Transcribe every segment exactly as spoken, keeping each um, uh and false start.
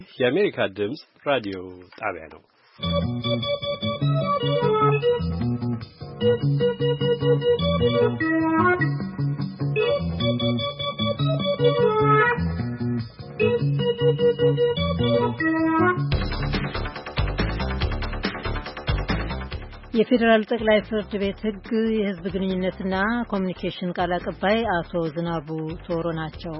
የአሜሪካ ድምጽ ራዲዮ ጣቢያ ነው። የፌዴራል ጠቅላይ ፍርድ ቤት ሕግ የሕዝብ ግንኙነትና ኮሚኒኬሽን ቃል አቀባይ አቶ ዝናቡ ቶሮ ናቸው።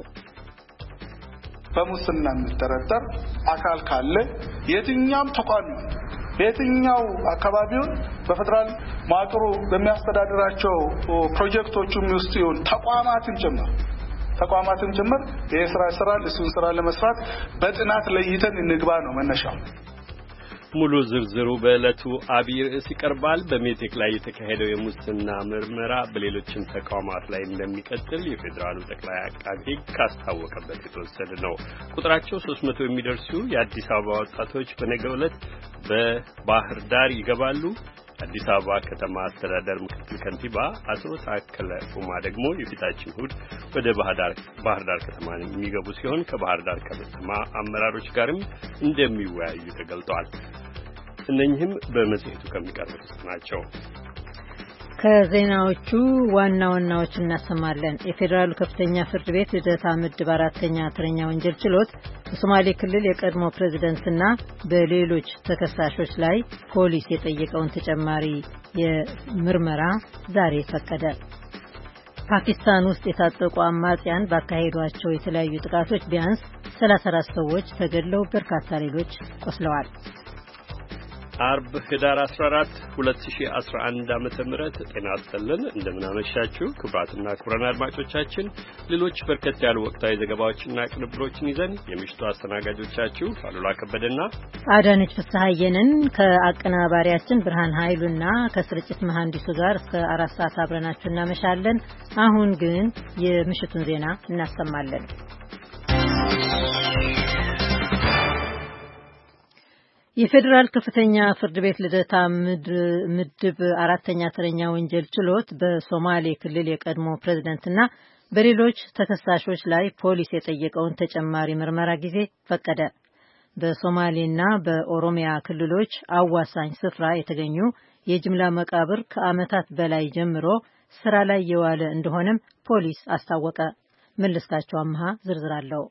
በሙስና የሚጠረጠር አካል ካለ የትኛም ተቋም የትኛው አካባቢውን በፌደራል ማቅሩ በሚያስተዳድራቸው ፕሮጀክቶቹም ውስጥ ይሁን ተቋማትን ጭምር ተቋማትን ጭምር የሥራ ስራ ለሱን ስራ ለመስራት በጥናት ለይተን እንግባ ነው መነሻው። ሙሉ ዝርዝሩ በእለቱ አብይ ርዕስ ይቀርባል። በሜቴክ ላይ የተካሄደው የሙስና ምርመራ በሌሎችም ተቋማት ላይ እንደሚቀጥል የፌዴራሉ ጠቅላይ አቃቤ ሕግ ካስታወቀበት የተወሰደ ነው። ቁጥራቸው ሶስት መቶ የሚደርሱ የአዲስ አበባ ወጣቶች በነገው ዕለት በባህር ዳር ይገባሉ። አዲስ አበባ ከተማ አስተዳደር ምክትል ከንቲባ አቶ ታከለ ኡማ ደግሞ የፊታችን እሁድ ወደ ባህር ዳር ባህር ዳር ከተማ የሚገቡ ሲሆን ከባህር ዳር ከተማ አመራሮች ጋርም እንደሚወያዩ ተገልጧል። እነኚህም በመጽሔቱ ከሚቀርቡት ናቸው። ከዜናዎቹ ዋና ዋናዎች እናሰማለን። የፌዴራሉ ከፍተኛ ፍርድ ቤት ልደታ ምድብ አራተኛ ተረኛ ወንጀል ችሎት በሶማሌ ክልል የቀድሞ ፕሬዝዳንትና በሌሎች ተከሳሾች ላይ ፖሊስ የጠየቀውን ተጨማሪ የምርመራ ዛሬ ፈቀደ። ፓኪስታን ውስጥ የታጠቁ አማጽያን ባካሄዷቸው የተለያዩ ጥቃቶች ቢያንስ ሰላሳ አራት ሰዎች ተገድለው በርካታ ሌሎች ቆስለዋል። አርብ ህዳር አስራ አራት ሁለት ሺህ አስራ አንድ ዓመተ ምህረት ጤና ይስጥልን። እንደምን አመሻችሁ ክቡራትና ክቡራን አድማጮቻችን። ሌሎች በርከት ያሉ ወቅታዊ ዘገባዎችና ቅንብሮችን ይዘን የምሽቱ አስተናጋጆቻችሁ አሉላ ከበደና አዳነች ፍስሐየንን ከአቀናባሪያችን ብርሃን ኃይሉና ከስርጭት መሐንዲሱ ጋር እስከ አራት ሰዓት አብረናችሁ እናመሻለን። አሁን ግን የምሽቱን ዜና እናሰማለን። የፌዴራል ከፍተኛ ፍርድ ቤት ልደታ ምድብ አራተኛ ተረኛ ወንጀል ችሎት በሶማሌ ክልል የቀድሞ ፕሬዝዳንትና በሌሎች ተከሳሾች ላይ ፖሊስ የጠየቀውን ተጨማሪ ምርመራ ጊዜ ፈቀደ። በሶማሌና በኦሮሚያ ክልሎች አዋሳኝ ስፍራ የተገኙ የጅምላ መቃብር ከዓመታት በላይ ጀምሮ ስራ ላይ የዋለ እንደሆነም ፖሊስ አስታወቀ። መለስካቸው አምሃ ዝርዝር አለው።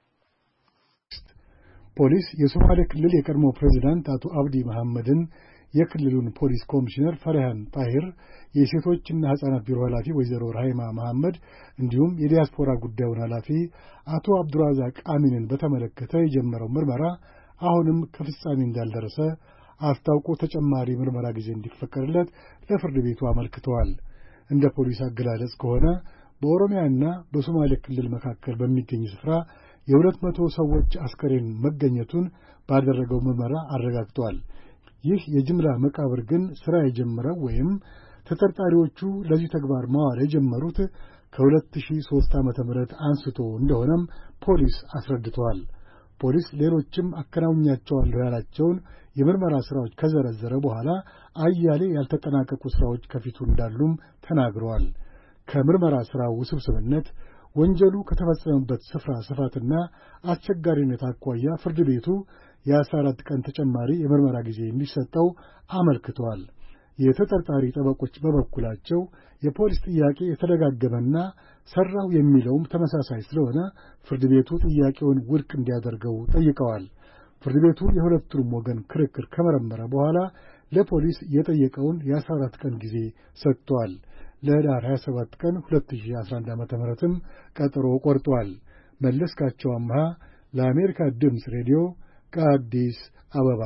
ፖሊስ የሶማሌ ክልል የቀድሞ ፕሬዝዳንት አቶ አብዲ መሐመድን፣ የክልሉን ፖሊስ ኮሚሽነር ፈርሃን ጣሂር፣ የሴቶችና ሕፃናት ቢሮ ኃላፊ ወይዘሮ ራሂማ መሐመድ እንዲሁም የዲያስፖራ ጉዳዩን ኃላፊ አቶ አብዱራዛቅ አሚንን በተመለከተ የጀመረው ምርመራ አሁንም ከፍጻሜ እንዳልደረሰ አስታውቆ ተጨማሪ ምርመራ ጊዜ እንዲፈቀድለት ለፍርድ ቤቱ አመልክተዋል። እንደ ፖሊስ አገላለጽ ከሆነ በኦሮሚያና በሶማሌ ክልል መካከል በሚገኝ ስፍራ የሁለት መቶ ሰዎች አስከሬን መገኘቱን ባደረገው ምርመራ አረጋግጧል። ይህ የጅምላ መቃብር ግን ሥራ የጀመረው ወይም ተጠርጣሪዎቹ ለዚህ ተግባር ማዋል የጀመሩት ከሁለት ሺህ ሦስት ዓመተ ምህረት አንስቶ እንደሆነም ፖሊስ አስረድቷል። ፖሊስ ሌሎችም አከናውኛቸዋለሁ ያላቸውን የምርመራ ሥራዎች ከዘረዘረ በኋላ አያሌ ያልተጠናቀቁ ሥራዎች ከፊቱ እንዳሉም ተናግረዋል። ከምርመራ ሥራው ውስብስብነት ወንጀሉ ከተፈጸመበት ስፍራ ስፋትና አስቸጋሪነት አኳያ ፍርድ ቤቱ የአስራ አራት ቀን ተጨማሪ የምርመራ ጊዜ እንዲሰጠው አመልክቷል። የተጠርጣሪ ጠበቆች በበኩላቸው የፖሊስ ጥያቄ የተደጋገመና ሰራው የሚለውም ተመሳሳይ ስለሆነ ፍርድ ቤቱ ጥያቄውን ውድቅ እንዲያደርገው ጠይቀዋል። ፍርድ ቤቱ የሁለቱንም ወገን ክርክር ከመረመረ በኋላ ለፖሊስ የጠየቀውን የአስራ አራት ቀን ጊዜ ሰጥቷል። ለህዳር ሃያ ሰባት ቀን ሁለት ሺህ አስራ አንድ ዓመተ ምህረትም ቀጠሮ ቆርጧል። መለስካቸው አምሃ ለአሜሪካ ድምጽ ሬዲዮ ከአዲስ አበባ።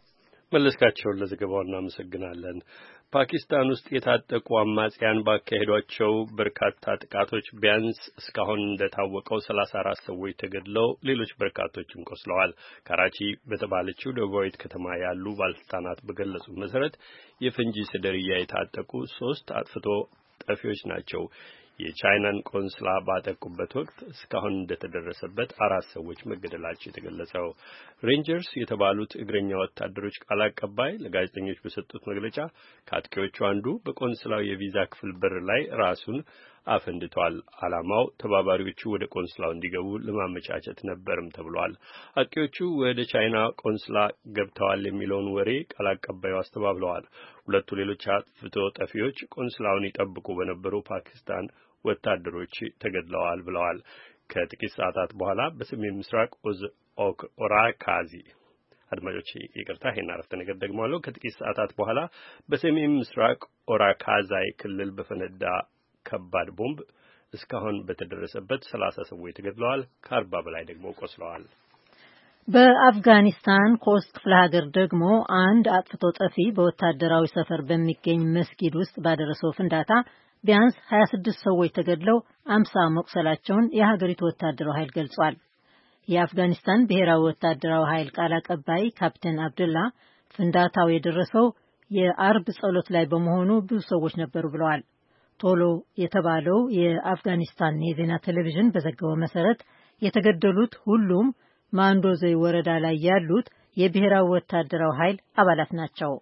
መለስካቸውን ለዘገባው እናመሰግናለን። ፓኪስታን ውስጥ የታጠቁ አማጽያን ባካሄዷቸው በርካታ ጥቃቶች ቢያንስ እስካሁን እንደታወቀው ሰላሳ አራት ሰዎች ተገድለው ሌሎች በርካቶችም ቆስለዋል። ካራቺ በተባለችው ደቡባዊት ከተማ ያሉ ባለስልጣናት በገለጹት መሰረት የፈንጂ ስደርያ የታጠቁ ሶስት አጥፍቶ ጠፊዎች ናቸው የቻይናን ቆንስላ ባጠቁበት ወቅት እስካሁን እንደተደረሰበት አራት ሰዎች መገደላቸው የተገለጸው። ሬንጀርስ የተባሉት እግረኛ ወታደሮች ቃል አቀባይ ለጋዜጠኞች በሰጡት መግለጫ ከአጥቂዎቹ አንዱ በቆንስላው የቪዛ ክፍል በር ላይ ራሱን አፈንድቷል። ዓላማው ተባባሪዎቹ ወደ ቆንስላው እንዲገቡ ለማመቻቸት ነበርም ተብሏል። አጥቂዎቹ ወደ ቻይና ቆንስላ ገብተዋል የሚለውን ወሬ ቃል አቀባዩ አስተባብለዋል። ሁለቱ ሌሎች አጥፍቶ ጠፊዎች ቆንስላውን ይጠብቁ በነበሩ ፓኪስታን ወታደሮች ተገድለዋል ብለዋል። ከጥቂት ሰዓታት በኋላ በሰሜን ምስራቅ ኦራካዚ አድማጮች ይቅርታ ይሄን አረፍተ ነገር ደግመዋለሁ። ከጥቂት ሰዓታት በኋላ በሰሜን ምስራቅ ኦራካዛይ ክልል በፈነዳ ከባድ ቦምብ እስካሁን በተደረሰበት ሰላሳ ሰዎች ተገድለዋል፣ ከአርባ በላይ ደግሞ ቆስለዋል። በአፍጋኒስታን ኮስት ክፍለ ሀገር ደግሞ አንድ አጥፍቶ ጠፊ በወታደራዊ ሰፈር በሚገኝ መስጊድ ውስጥ ባደረሰው ፍንዳታ ቢያንስ ሀያ ስድስት ሰዎች ተገድለው አምሳ መቁሰላቸውን የሀገሪቱ ወታደራዊ ኃይል ገልጿል። የአፍጋኒስታን ብሔራዊ ወታደራዊ ኃይል ቃል አቀባይ ካፕቴን አብዱላ ፍንዳታው የደረሰው የአርብ ጸሎት ላይ በመሆኑ ብዙ ሰዎች ነበሩ ብለዋል። ቶሎ የተባለው የአፍጋኒስታን የዜና ቴሌቪዥን በዘገበው መሰረት የተገደሉት ሁሉም ማንዶዘይ ወረዳ ላይ ያሉት የብሔራዊ ወታደራዊ ኃይል አባላት ናቸው።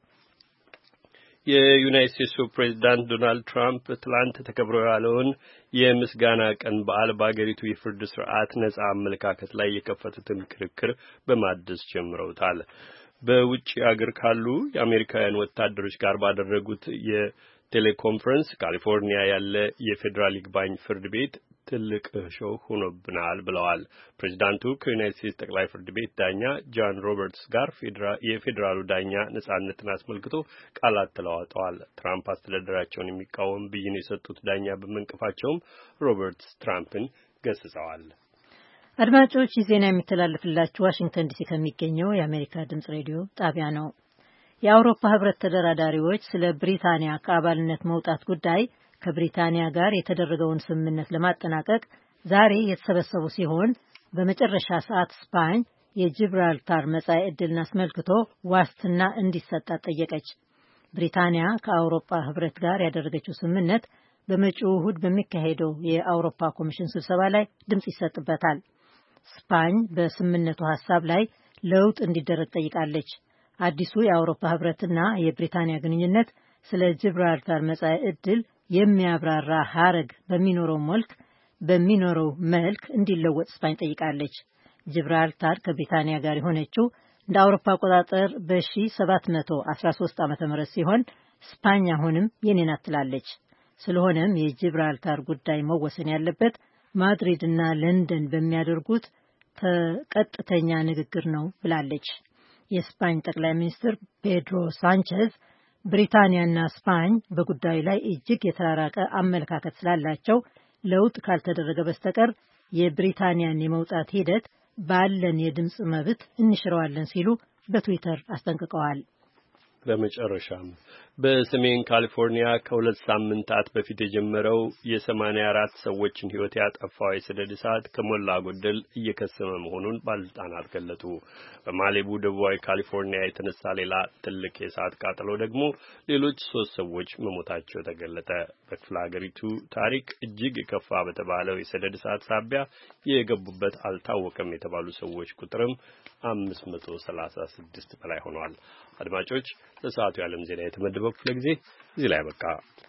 የዩናይትድ ስቴትስ ፕሬዝዳንት ዶናልድ ትራምፕ ትላንት ተከብሮ ያለውን የምስጋና ቀን በዓል በአገሪቱ የፍርድ ስርዓት ነጻ አመለካከት ላይ የከፈቱትን ክርክር በማደስ ጀምረውታል። በውጭ አገር ካሉ የአሜሪካውያን ወታደሮች ጋር ባደረጉት የቴሌኮንፈረንስ ካሊፎርኒያ ያለ የፌዴራል ይግባኝ ፍርድ ቤት ትልቅ ሾው ሆኖብናል ብለዋል። ፕሬዝዳንቱ ከዩናይትድ ስቴትስ ጠቅላይ ፍርድ ቤት ዳኛ ጆን ሮበርትስ ጋር የፌዴራሉ ዳኛ ነጻነትን አስመልክቶ ቃላት ተለዋውጠዋል። ትራምፕ አስተዳደራቸውን የሚቃወም ብይን የሰጡት ዳኛ በመንቀፋቸውም ሮበርትስ ትራምፕን ገስጸዋል። አድማጮች ይህ ዜና የሚተላለፍላችሁ ዋሽንግተን ዲሲ ከሚገኘው የአሜሪካ ድምጽ ሬዲዮ ጣቢያ ነው። የአውሮፓ ህብረት ተደራዳሪዎች ስለ ብሪታንያ ከአባልነት መውጣት ጉዳይ ከብሪታንያ ጋር የተደረገውን ስምምነት ለማጠናቀቅ ዛሬ የተሰበሰቡ ሲሆን በመጨረሻ ሰዓት ስፓኝ የጂብራልታር መጻኢ ዕድልን አስመልክቶ ዋስትና እንዲሰጣት ጠየቀች። ብሪታንያ ከአውሮፓ ህብረት ጋር ያደረገችው ስምምነት በመጪው እሁድ በሚካሄደው የአውሮፓ ኮሚሽን ስብሰባ ላይ ድምጽ ይሰጥበታል። ስፓኝ በስምምነቱ ሐሳብ ላይ ለውጥ እንዲደረግ ጠይቃለች። አዲሱ የአውሮፓ ህብረትና የብሪታንያ ግንኙነት ስለ ጂብራልታር መጻኢ ዕድል የሚያብራራ ሐረግ በሚኖረው መልክ በሚኖረው መልክ እንዲለወጥ ስፓኝ ጠይቃለች። ጂብራልታር ከብሪታንያ ጋር የሆነችው እንደ አውሮፓ አቆጣጠር በ1713 ዓመተ ምህረት ሲሆን ስፓኝ አሁንም የኔ ናት ትላለች። ስለሆነም የጂብራልታር ጉዳይ መወሰን ያለበት ማድሪድ እና ለንደን በሚያደርጉት ተቀጥተኛ ንግግር ነው ብላለች። የስፓኝ ጠቅላይ ሚኒስትር ፔድሮ ሳንቼዝ ብሪታንያና ስፓኝ በጉዳዩ ላይ እጅግ የተራራቀ አመለካከት ስላላቸው ለውጥ ካልተደረገ በስተቀር የብሪታንያን የመውጣት ሂደት ባለን የድምጽ መብት እንሽረዋለን ሲሉ በትዊተር አስጠንቅቀዋል። በመጨረሻም በሰሜን ካሊፎርኒያ ከሁለት ሳምንታት በፊት የጀመረው የሰማንያ አራት ሰዎችን ሕይወት ያጠፋው የሰደድ እሳት ከሞላ ጎደል እየከሰመ መሆኑን ባለስልጣናት ገለጡ። በማሊቡ ደቡባዊ ካሊፎርኒያ የተነሳ ሌላ ትልቅ የእሳት ቃጠሎ ደግሞ ሌሎች ሶስት ሰዎች መሞታቸው ተገለጠ። በክፍለ ሀገሪቱ ታሪክ እጅግ የከፋ በተባለው የሰደድ እሳት ሳቢያ የገቡበት አልታወቀም የተባሉ ሰዎች ቁጥርም አምስት መቶ ሰላሳ ስድስት በላይ ሆኗል። አድማጮች ለሰዓቱ የዓለም ዜና የተመደበው ክፍለ ጊዜ እዚህ ላይ በቃ።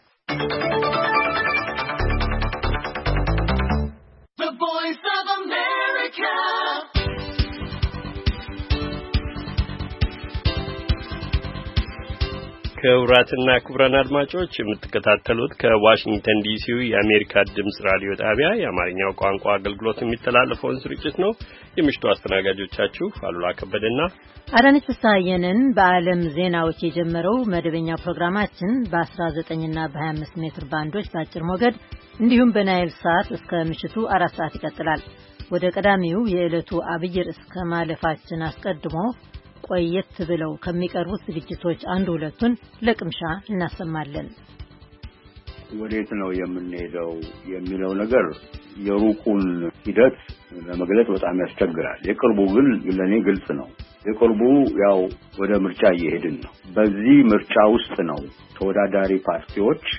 ክቡራትና ክቡራን አድማጮች የምትከታተሉት ከዋሽንግተን ዲሲው የአሜሪካ ድምጽ ራዲዮ ጣቢያ የአማርኛው ቋንቋ አገልግሎት የሚተላለፈውን ስርጭት ነው። የምሽቱ አስተናጋጆቻችሁ አሉላ ከበደና አዳነች ፍስሐየንን። በዓለም ዜናዎች የጀመረው መደበኛ ፕሮግራማችን በ19 እና በ25 ሜትር ባንዶች በአጭር ሞገድ እንዲሁም በናይል ሳት እስከ ምሽቱ አራት ሰዓት ይቀጥላል። ወደ ቀዳሚው የዕለቱ አብይ ርዕስ ከማለፋችን አስቀድሞ ቆየት ብለው ከሚቀርቡት ዝግጅቶች አንድ ሁለቱን ለቅምሻ እናሰማለን። ወዴት ነው የምንሄደው የሚለው ነገር የሩቁን ሂደት ለመግለጽ በጣም ያስቸግራል። የቅርቡ ግን ለኔ ግልጽ ነው። የቅርቡ ያው ወደ ምርጫ እየሄድን ነው። በዚህ ምርጫ ውስጥ ነው ተወዳዳሪ ፓርቲዎች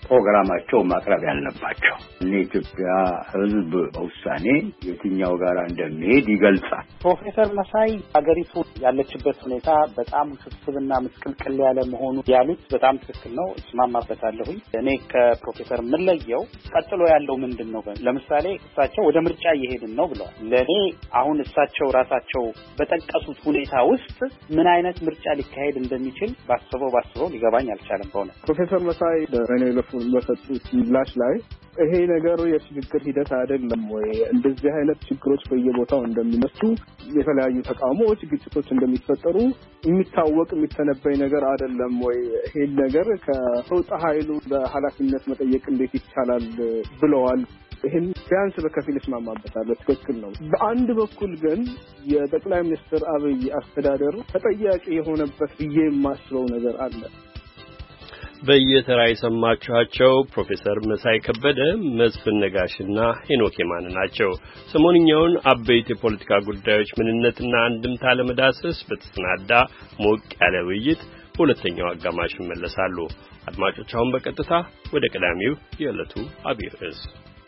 ፕሮግራማቸው ማቅረብ ያለባቸው። ለኢትዮጵያ ሕዝብ ውሳኔ የትኛው ጋር እንደሚሄድ ይገልጻል። ፕሮፌሰር መሳይ ሀገሪቱ ያለችበት ሁኔታ በጣም ውስብስብና ምስቅልቅል ያለ መሆኑ ያሉት በጣም ትክክል ነው፣ እስማማበታለሁ። እኔ ከፕሮፌሰር ምለየው ቀጥሎ ያለው ምንድነው? ለምሳሌ እሳቸው ወደ ምርጫ እየሄድን ነው ብለዋል። ለኔ አሁን እሳቸው ራሳቸው በጠቀሱት ሁኔታ ውስጥ ምን አይነት ምርጫ ሊካሄድ እንደሚችል ባስበው ባስበው ሊገባኝ አልቻለም። በእውነት ፕሮፌሰር መሳይ በሬኔሎፍ በሰጡት ምላሽ ላይ ይሄ ነገር የሽግግር ሂደት አይደለም ወይ? እንደዚህ አይነት ችግሮች በየቦታው እንደሚነሱ፣ የተለያዩ ተቃውሞዎች፣ ግጭቶች እንደሚፈጠሩ የሚታወቅ የሚተነበይ ነገር አይደለም ወይ? ይሄ ነገር ከሰውጣ ኃይሉ በኃላፊነት መጠየቅ እንዴት ይቻላል ብለዋል። ይሄን ቢያንስ በከፊል እስማማበታለሁ። ትክክል ነው። በአንድ በኩል ግን የጠቅላይ ሚኒስትር አብይ አስተዳደር ተጠያቂ የሆነበት ብዬ የማስበው ነገር አለ። በየተራ የሰማችኋቸው ፕሮፌሰር መሳይ ከበደ፣ መስፍን ነጋሽና ሄኖክ የማነ ናቸው። ሰሞንኛውን አበይት የፖለቲካ ጉዳዮች ምንነትና አንድምታ ለመዳሰስ በተሰናዳ ሞቅ ያለ ውይይት በሁለተኛው አጋማሽ ይመለሳሉ። አድማጮች አሁን በቀጥታ ወደ ቀዳሚው የዕለቱ አብይ ርዕስ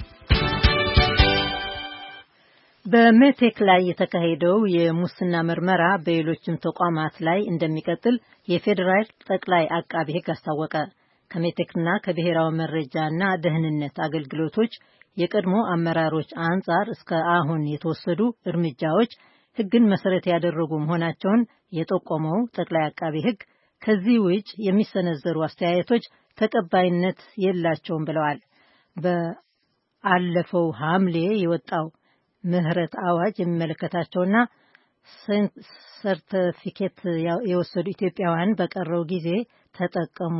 በሜቴክ ላይ የተካሄደው የሙስና ምርመራ በሌሎችም ተቋማት ላይ እንደሚቀጥል የፌዴራል ጠቅላይ አቃቤ ሕግ አስታወቀ። ከሜቴክና ከብሔራዊ መረጃና ደህንነት አገልግሎቶች የቀድሞ አመራሮች አንጻር እስከ አሁን የተወሰዱ እርምጃዎች ሕግን መሰረት ያደረጉ መሆናቸውን የጠቆመው ጠቅላይ አቃቤ ሕግ ከዚህ ውጭ የሚሰነዘሩ አስተያየቶች ተቀባይነት የላቸውም ብለዋል። በአለፈው ሐምሌ የወጣው ምህረት አዋጅ የሚመለከታቸውና ሰርቲፊኬት የወሰዱ ኢትዮጵያውያን በቀረው ጊዜ ተጠቀሙ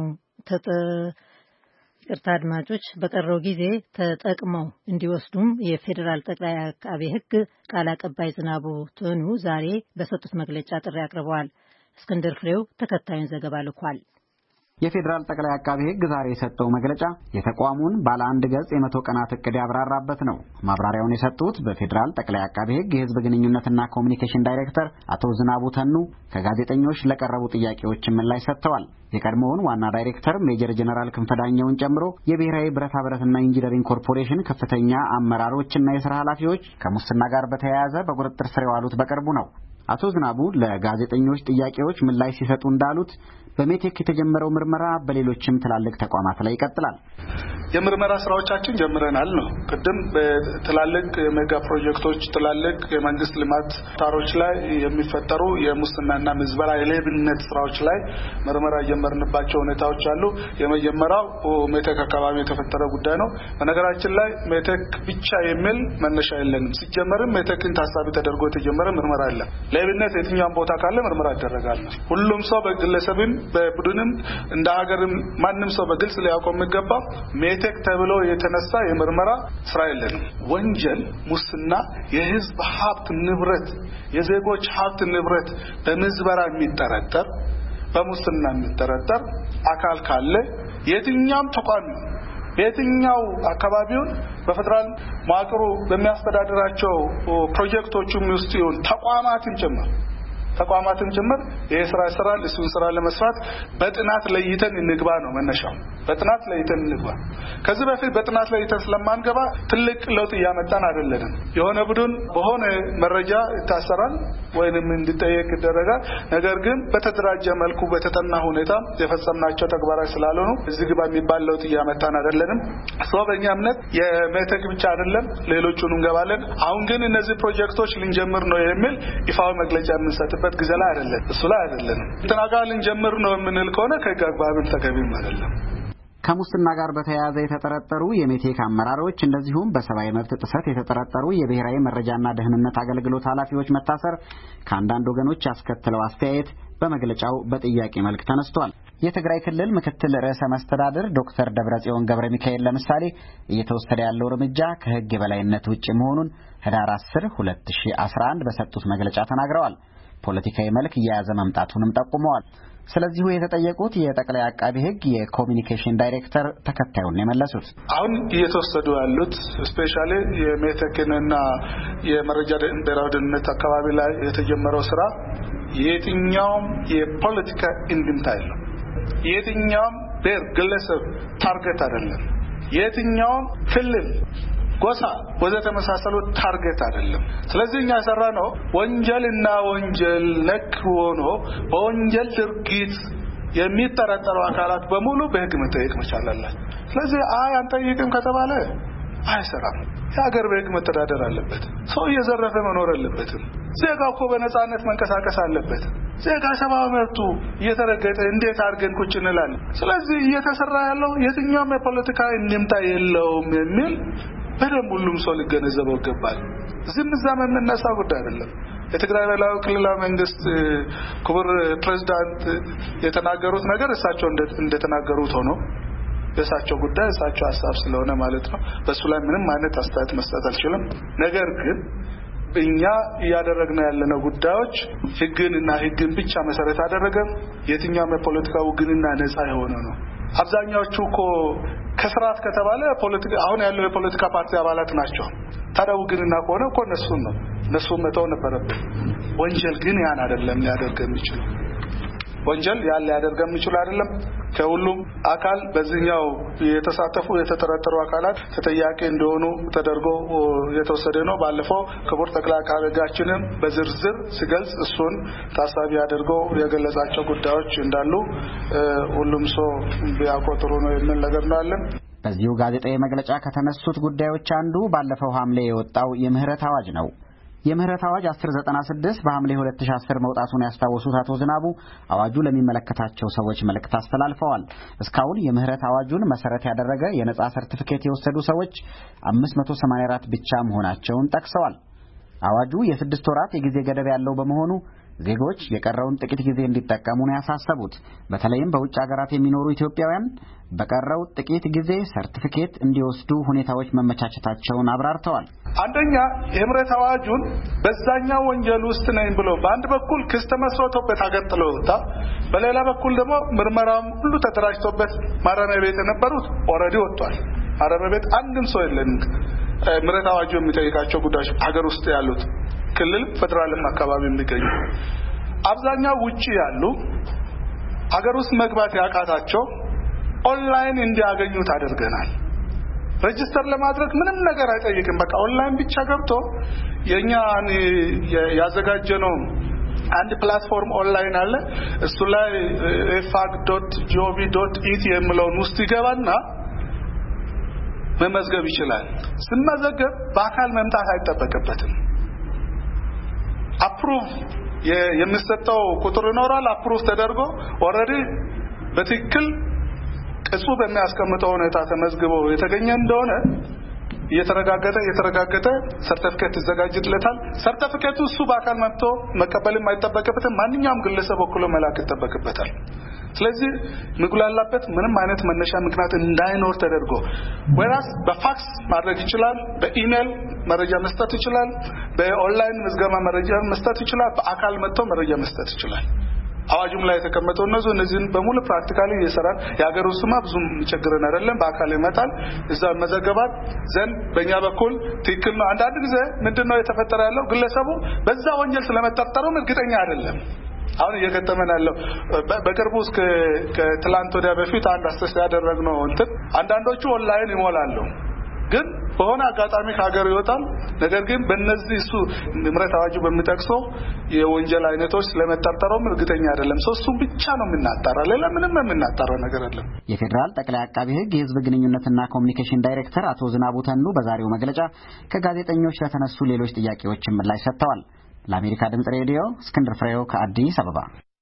ተጠቅርታ አድማጮች በቀረው ጊዜ ተጠቅመው እንዲወስዱም የፌዴራል ጠቅላይ አቃቤ ሕግ ቃል አቀባይ ዝናቡ ቱኑ ዛሬ በሰጡት መግለጫ ጥሪ አቅርበዋል። እስክንድር ፍሬው ተከታዩን ዘገባ ልኳል። የፌዴራል ጠቅላይ አቃቤ ሕግ ዛሬ የሰጠው መግለጫ የተቋሙን ባለ አንድ ገጽ የመቶ ቀናት እቅድ ያብራራበት ነው። ማብራሪያውን የሰጡት በፌዴራል ጠቅላይ አቃቤ ሕግ የሕዝብ ግንኙነትና ኮሚኒኬሽን ዳይሬክተር አቶ ዝናቡ ተኑ ከጋዜጠኞች ለቀረቡ ጥያቄዎች ምላሽ ሰጥተዋል። የቀድሞውን ዋና ዳይሬክተር ሜጀር ጀነራል ክንፈ ዳኘውን ጨምሮ የብሔራዊ ብረታ ብረትና ኢንጂነሪንግ ኮርፖሬሽን ከፍተኛ አመራሮችና የሥራ ኃላፊዎች ከሙስና ጋር በተያያዘ በቁጥጥር ስር የዋሉት በቅርቡ ነው። አቶ ዝናቡ ለጋዜጠኞች ጥያቄዎች ምላሽ ሲሰጡ እንዳሉት በሜቴክ የተጀመረው ምርመራ በሌሎችም ትላልቅ ተቋማት ላይ ይቀጥላል። የምርመራ ስራዎቻችን ጀምረናል ነው። ቅድም በትላልቅ ሜጋ ፕሮጀክቶች፣ ትላልቅ የመንግስት ልማት ታሮች ላይ የሚፈጠሩ የሙስናና ምዝበራ የሌብነት ስራዎች ላይ ምርመራ የጀመርንባቸው ሁኔታዎች አሉ። የመጀመሪያው ሜቴክ አካባቢ የተፈጠረ ጉዳይ ነው። በነገራችን ላይ ሜቴክ ብቻ የሚል መነሻ የለንም። ሲጀመርም ሜቴክን ታሳቢ ተደርጎ የተጀመረ ምርመራ አለ። ሌብነት የትኛውም ቦታ ካለ ምርመራ ይደረጋል። ሁሉም ሰው በግለሰብም በቡድንም እንደ ሀገርም ማንም ሰው በግልጽ ሊያውቀው የሚገባ ሜቴክ ተብሎ የተነሳ የምርመራ ስራ የለንም። ወንጀል፣ ሙስና፣ የህዝብ ሀብት ንብረት፣ የዜጎች ሀብት ንብረት በምዝበራ የሚጠረጠር በሙስና የሚጠረጠር አካል ካለ የትኛውም ተቋም የትኛው አካባቢውን በፌደራል ማቅሩ በሚያስተዳድራቸው ፕሮጀክቶቹም ውስጥ ይሁን ተቋማትን ጭምር ተቋማትን ጭምር የሥራ ስራ ለሱን ስራ ለመስራት በጥናት ለይተን እንግባ ነው መነሻው። በጥናት ለይተን እንግባ። ከዚህ በፊት በጥናት ለይተን ስለማንገባ ትልቅ ለውጥ ያመጣን አይደለም። የሆነ ቡድን በሆነ መረጃ ይታሰራል ወይንም እንዲጠየቅ ይደረጋል። ነገር ግን በተደራጀ መልኩ በተጠና ሁኔታ የፈጸምናቸው ተግባራት ስላልሆኑ እዚህ ግባ የሚባል ለውጥ ያመጣን አይደለም። ሰው በእኛ እምነት የሜቴክ ብቻ አይደለም ሌሎቹንም እንገባለን። አሁን ግን እነዚህ ፕሮጀክቶች ልንጀምር ነው የሚል ይፋው መግለጫ የምንሰጥ ጊዜ ላይ አይደለም። እሱ ላይ አይደለም። ተናጋልን ጀምር ነው የምንል ከሆነ ከጋግባብን ተገቢም አይደለም። ከሙስና ጋር በተያያዘ የተጠረጠሩ የሜቴክ አመራሮች እንደዚሁም በሰብአዊ መብት ጥሰት የተጠረጠሩ የብሔራዊ መረጃና ደህንነት አገልግሎት ኃላፊዎች መታሰር ከአንዳንድ ወገኖች ያስከተለው አስተያየት በመግለጫው በጥያቄ መልክ ተነስቷል። የትግራይ ክልል ምክትል ርዕሰ መስተዳድር ዶክተር ደብረጽዮን ገብረ ሚካኤል ለምሳሌ እየተወሰደ ያለው እርምጃ ከሕግ የበላይነት ውጪ መሆኑን ህዳር አስር ሁለት ሺህ አስራ አንድ በሰጡት መግለጫ ተናግረዋል። ፖለቲካዊ መልክ እየያዘ መምጣቱንም ጠቁመዋል። ስለዚሁ የተጠየቁት የጠቅላይ አቃቤ ሕግ የኮሚኒኬሽን ዳይሬክተር ተከታዩን የመለሱት አሁን እየተወሰዱ ያሉት ስፔሻሊ የሜቴክንና የመረጃ ብሔራዊ ደህንነት አካባቢ ላይ የተጀመረው ስራ የትኛውም የፖለቲካ እንድምታ የለው። የትኛውም ብሔር ግለሰብ ታርጌት አይደለም። የትኛውም ክልል ጎሳ ወዘተ ተመሳሰሉት ታርጌት አይደለም። ስለዚህ እኛ ሰራነው ወንጀልና ወንጀል ነክ ሆኖ በወንጀል ድርጊት የሚጠረጠሩ አካላት በሙሉ በህግ መጠየቅ መቻል አለባቸው። ስለዚህ አይ አንጠይቅም ከተባለ አይሰራም። የሀገር በህግ መተዳደር አለበት። ሰው እየዘረፈ መኖር አለበትም። ዜጋው እኮ በነጻነት መንቀሳቀስ አለበት። ዜጋ ሰብአዊ መብቱ እየተረገጠ እንዴት አድርገን ቁጭ እንላለን? ስለዚህ እየተሰራ ያለው የትኛውም የፖለቲካ እንምታ የለውም የሚል በደንብ ሁሉም ሰው ሊገነዘበው ይገባል። ዝም ዛም የምነሳ ጉዳይ አይደለም። የትግራይ ብሔራዊ ክልላዊ መንግስት ክቡር ፕሬዝዳንት የተናገሩት ነገር እሳቸው እንደተናገሩት ሆኖ የእሳቸው ጉዳይ እሳቸው ሐሳብ ስለሆነ ማለት ነው። በሱ ላይ ምንም አይነት አስተያየት መስጠት አልችልም። ነገር ግን እኛ ያደረግነው ያለነው ጉዳዮች ህግንና ህግን ብቻ መሰረት አደረገ የትኛውም የፖለቲካ ውግንና ነፃ የሆነ ነው። አብዛኛዎቹ እኮ ከስርዓት ከተባለ ፖለቲካ አሁን ያለው የፖለቲካ ፓርቲ አባላት ናቸው። ታዲያ ውግንና ከሆነ እኮ እነሱን ነው እነሱን መተው ነበረበት። ወንጀል ግን ያን አይደለም ሊያደርግ የሚችለው ወንጀል ያን ሊያደርግ የሚችለው አይደለም። ከሁሉም አካል በዚህኛው የተሳተፉ የተጠረጠሩ አካላት ተጠያቂ እንደሆኑ ተደርጎ የተወሰደ ነው። ባለፈው ክቡር ጠቅላይ አቃቤ ሕጋችንም በዝርዝር ሲገልጽ እሱን ታሳቢ አድርጎ የገለጻቸው ጉዳዮች እንዳሉ ሁሉም ሰው ቢያቆጥሩ ነው የሚል ነገር ነው አለ። በዚሁ ጋዜጣዊ መግለጫ ከተነሱት ጉዳዮች አንዱ ባለፈው ሐምሌ የወጣው የምህረት አዋጅ ነው። የምህረት አዋጅ አስር ዘጠና ስድስት በሐምሌ ሁለት ሺህ አስር መውጣቱን ያስታወሱት አቶ ዝናቡ አዋጁ ለሚመለከታቸው ሰዎች መልእክት አስተላልፈዋል። እስካሁን የምህረት አዋጁን መሰረት ያደረገ የነጻ ሰርቲፊኬት የወሰዱ ሰዎች አምስት መቶ ሰማንያ አራት ብቻ መሆናቸውን ጠቅሰዋል። አዋጁ የስድስት ወራት የጊዜ ገደብ ያለው በመሆኑ ዜጎች የቀረውን ጥቂት ጊዜ እንዲጠቀሙ ነው ያሳሰቡት። በተለይም በውጭ ሀገራት የሚኖሩ ኢትዮጵያውያን በቀረው ጥቂት ጊዜ ሰርቲፊኬት እንዲወስዱ ሁኔታዎች መመቻቸታቸውን አብራርተዋል። አንደኛ የምህረት አዋጁን በዛኛው ወንጀል ውስጥ ነኝ ብሎ በአንድ በኩል ክስ ተመስርቶበት ሀገር ጥሎ ወጣ፣ በሌላ በኩል ደግሞ ምርመራም ሁሉ ተደራጅቶበት ማረሚያ ቤት የነበሩት ኦልሬዲ ወጥቷል። ማረሚያ ቤት አንድም ሰው የለም። ምህረት አዋጁ የሚጠይቃቸው ጉዳዮች ሀገር ውስጥ ያሉት ክልል ፌደራልም አካባቢ የሚገኙ አብዛኛው ውጪ ያሉ ሀገር ውስጥ መግባት ያቃታቸው ኦንላይን እንዲያገኙት አድርገናል። ሬጂስተር ለማድረግ ምንም ነገር አይጠይቅም። በቃ ኦንላይን ብቻ ገብቶ የኛን ያዘጋጀነው አንድ ፕላትፎርም ኦንላይን አለ። እሱ ላይ ኤፋግ ዶት ጂኦቪ ዶት ኢቲ የሚለውን ውስጥ ይገባና መመዝገብ ይችላል። ስመዘገብ በአካል መምጣት አይጠበቅበትም። አፕሩቭ የሚሰጠው ቁጥር ይኖራል። አፕሩቭ ተደርጎ ኦልሬዲ በትክክል ቅጹ በሚያስቀምጠው ሁኔታ ተመዝግቦ የተገኘ እንደሆነ እየተረጋገጠ እየተረጋገጠ ሰርቲፊኬት ይዘጋጅለታል። ሰርቲፊኬቱ እሱ በአካል መጥቶ መቀበልም አይጠበቅበትም። ማንኛውም ግለሰብ ወክሎ መላክ ይጠበቅበታል። ስለዚህ ምግላላበት ምንም አይነት መነሻ ምክንያት እንዳይኖር ተደርጎ ወራስ በፋክስ ማድረግ ይችላል፣ በኢሜል መረጃ መስጠት ይችላል፣ በኦንላይን ምዝገባ መረጃ መስጠት ይችላል፣ በአካል መጥቶ መረጃ መስጠት ይችላል። አዋጁም ላይ የተቀመጠው እነሱ እነዚህን በሙሉ ፕራክቲካሊ እየሰራን የሀገር ውስጥማ ብዙም ቸግረን አይደለም። በአካል ይመጣል እዛ መዘገባት ዘንድ በእኛ በኩል ትክክል ነው። አንዳንድ ጊዜ ምንድነው የተፈጠረ ያለው ግለሰቡ በዛ ወንጀል ስለመጠርጠሩም እርግጠኛ አይደለም። አሁን እየገጠመን ያለው በቅርቡ እስከ ከትላንት ወዲያ በፊት አንድ አስተስ ያደረግነው እንትን አንዳንዶቹ ኦንላይን ይሞላሉ፣ ግን በሆነ አጋጣሚ ከሀገር ይወጣል። ነገር ግን በእነዚህ እሱ ምህረት አዋጁ በሚጠቅሰው የወንጀል አይነቶች ስለመጠርጠሩም እርግጠኛ አይደለም። እሱም ብቻ ነው የምናጣራ፣ ሌላ ምንም የምናጣራው ነገር የለም። የፌዴራል ጠቅላይ አቃቤ ሕግ የሕዝብ ግንኙነትና ኮሚኒኬሽን ዳይሬክተር አቶ ዝናቡ ተኑ በዛሬው መግለጫ ከጋዜጠኞች ለተነሱ ሌሎች ጥያቄዎች ምላሽ ሰጥተዋል። ለአሜሪካ ድምጽ ሬዲዮ እስክንድር ፍሬው ከአዲስ አበባ።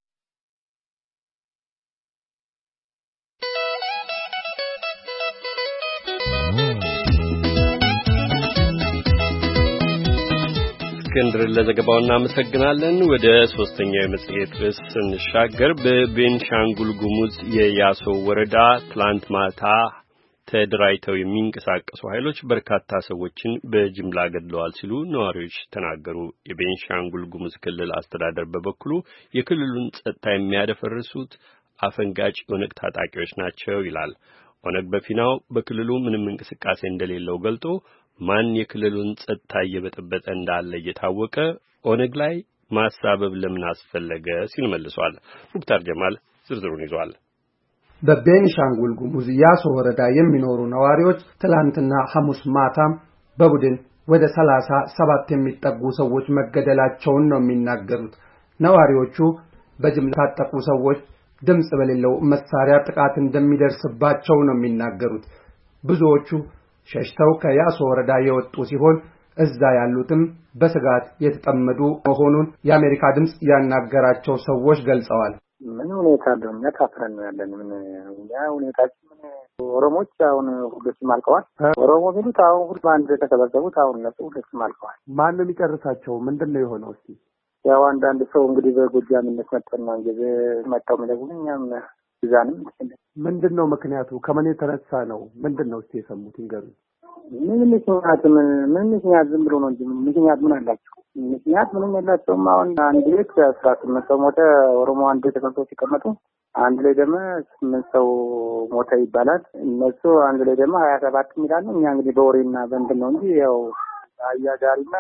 እስክንድር ለዘገባው እናመሰግናለን። ወደ ሶስተኛው የመጽሔት ርዕስ ስንሻገር በቤንሻንጉል ጉሙዝ የያሶ ወረዳ ትላንት ማታ ተደራጅተው የሚንቀሳቀሱ ኃይሎች በርካታ ሰዎችን በጅምላ ገድለዋል ሲሉ ነዋሪዎች ተናገሩ። የቤንሻንጉል ጉሙዝ ክልል አስተዳደር በበኩሉ የክልሉን ጸጥታ የሚያደፈርሱት አፈንጋጭ የኦነግ ታጣቂዎች ናቸው ይላል። ኦነግ በፊናው በክልሉ ምንም እንቅስቃሴ እንደሌለው ገልጦ ማን የክልሉን ጸጥታ እየበጠበጠ እንዳለ እየታወቀ ኦነግ ላይ ማሳበብ ለምን አስፈለገ ሲል መልሷል። ሙክታር ጀማል ዝርዝሩን ይዟል። በቤኒሻንጉል ጉሙዝ ያሶ ወረዳ የሚኖሩ ነዋሪዎች ትላንትና ሐሙስ ማታም በቡድን ወደ ሰላሳ ሰባት የሚጠጉ ሰዎች መገደላቸውን ነው የሚናገሩት። ነዋሪዎቹ በጅምላ ታጠቁ ሰዎች ድምጽ በሌለው መሳሪያ ጥቃት እንደሚደርስባቸው ነው የሚናገሩት። ብዙዎቹ ሸሽተው ከያሶ ወረዳ የወጡ ሲሆን እዛ ያሉትም በስጋት የተጠመዱ መሆኑን የአሜሪካ ድምጽ ያናገራቸው ሰዎች ገልጸዋል። ምን ሁኔታ እንደሆነ ታፍረን ነው ያለን። ምን ያ ሁኔታችን ምን ኦሮሞች አሁን ሁሉም አልቀዋል። ኦሮሞ ቢሉት አሁን ሁሉ ባንድ ተሰበሰቡት። አሁን እነሱ ሁሉም አልቀዋል። ማን ነው የሚጨርሳቸው? ምንድነው የሆነው? እስቲ ያው አንዳንድ ሰው እንግዲህ በጎጃምነት መጥተና እንግዲህ መጣው የሚለጉኛም ዛንም ምንድነው ምክንያቱ? ከምን የተነሳ ነው? ምንድነው እስቲ የሰሙት ይንገሩ። ምን ምክንያት ምን ምን ምክንያት ዝም ብሎ ነው እንጂ ምክንያት ምን አላቸው? ምክንያት ምንም የላቸውም። አሁን አንድ ቤት አስራ ስምንት ሰው ሞተ። ኦሮሞ አንድ ተቀምጦ ሲቀመጡ አንድ ላይ ደግሞ ስምንት ሰው ሞተ ይባላል። እነሱ አንድ ላይ ደግሞ ሀያ ሰባት ይላሉ። እኛ እንግዲህ በወሬና በእንትን ነው እንጂ ያው አያዳሪና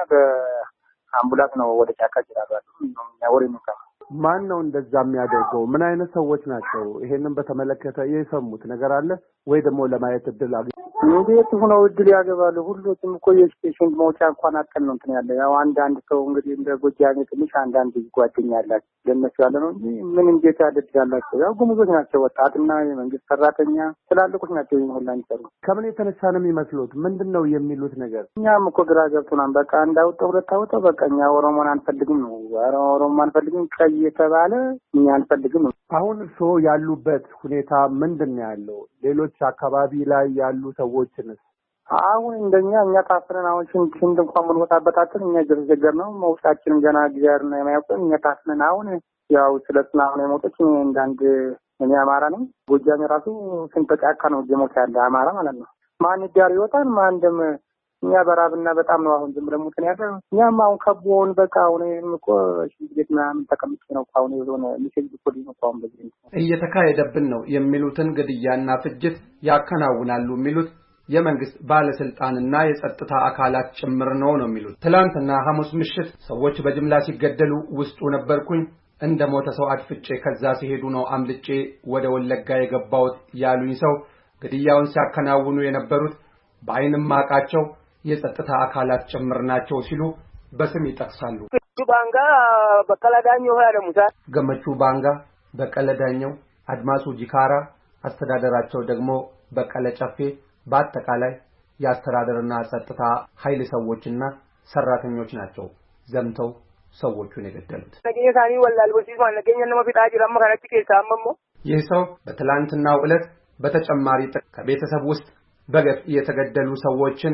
በአምቡላንስ ነው ወደ ጫካ ይላሉ። እኛ ወሬ ነው። ማን ነው እንደዛ የሚያደርገው? ምን አይነት ሰዎች ናቸው? ይሄንን በተመለከተ የሰሙት ነገር አለ ወይ? ደግሞ ለማየት እድል አገኙ? እንዴት ሆነው እድል ያገባሉ? ሁሉም እኮ የስቴሽን መውጫ እንኳን አጥተን ነው እንትን ያለ። ያው አንድ አንድ ሰው እንግዲህ እንደ ጎጃሜ ትንሽ አንድ አንድ ጓደኛ ያላቸው ለነሱ ያለ ነው እንጂ ምን እንዴት ያደርጋላቸው? ያው ጉሙዞች ናቸው። ወጣትና የመንግስት ሰራተኛ ትላልቆች ናቸው። ይሄን ሁላ የሚሰሩ ከምን የተነሳ ነው የሚመስሉት? ምንድነው የሚሉት ነገር? እኛም እኮ ግራ ገብቶናል። በቃ እንዳውጣው ሁለት አውጣው በቃ እኛ ኦሮሞን አንፈልግም ነው። ኦሮሞን አንፈልግም ቀይ የተባለ እኛ አንፈልግም ነው። አሁን እርሶ ያሉበት ሁኔታ ምንድነው ያለው? ሌሎች አካባቢ ላይ ያሉ ሰዎችንስ? አሁን እንደኛ እኛ ታፍረን አሁን ሽንት ሽንት እንኳን ምን ወጣበታችን እኛ ጀርጀር ነው መውጣችን ገና ጊዜር ነው የማያውቀን እኛ ታፍረን አሁን ያው ስለትና አሁን የሞተች እንዳንድ እኔ አማራ ነኝ። ጎጃም ራሱ ስንት ጫካ ነው ጀሞት ያለ አማራ ማለት ነው። ማን ዲያር ይወጣል ማን ደም እኛ በራብና በጣም ነው አሁን ዝም ብለን ሙተን ያለ። እኛም አሁን ከቦን በቃ አሁን እኮ ሽንት ቤት ምናምን ተቀምጬ ነው አሁን የሆነ ልጅ ፖሊ ነው አሁን በዚህ እየተካሄደብን ነው የሚሉትን ግድያና ፍጅት ያከናውናሉ የሚሉት የመንግስት ባለስልጣንና የጸጥታ አካላት ጭምር ነው ነው የሚሉት። ትላንትና ሐሙስ ምሽት ሰዎች በጅምላ ሲገደሉ ውስጡ ነበርኩኝ። እንደ ሞተ ሰው አጥፍጬ ከዛ ሲሄዱ ነው አምልጬ ወደ ወለጋ የገባሁት ያሉኝ ሰው ግድያውን ሲያከናውኑ የነበሩት በአይንም ማቃቸው የጸጥታ አካላት ጭምር ናቸው ሲሉ በስም ይጠቅሳሉ። ባንጋ በቀለዳኛው ያለሙታ ገመቹ ባንጋ፣ በቀለዳኛው፣ አድማሱ ጂካራ፣ አስተዳደራቸው ደግሞ በቀለ ጨፌ በአጠቃላይ የአስተዳደርና ጸጥታ ኃይል ሰዎችና ሰራተኞች ናቸው ዘምተው ሰዎቹን የገደሉት። ነገኛታኒ ወላል ወሲስ ማለት ነገኛ ነው ቢታጅ ለማ ካራቲ ከሳመሞ ይህ ሰው በትላንትናው ዕለት በተጨማሪ ከቤተሰብ ውስጥ በገፍ የተገደሉ ሰዎችን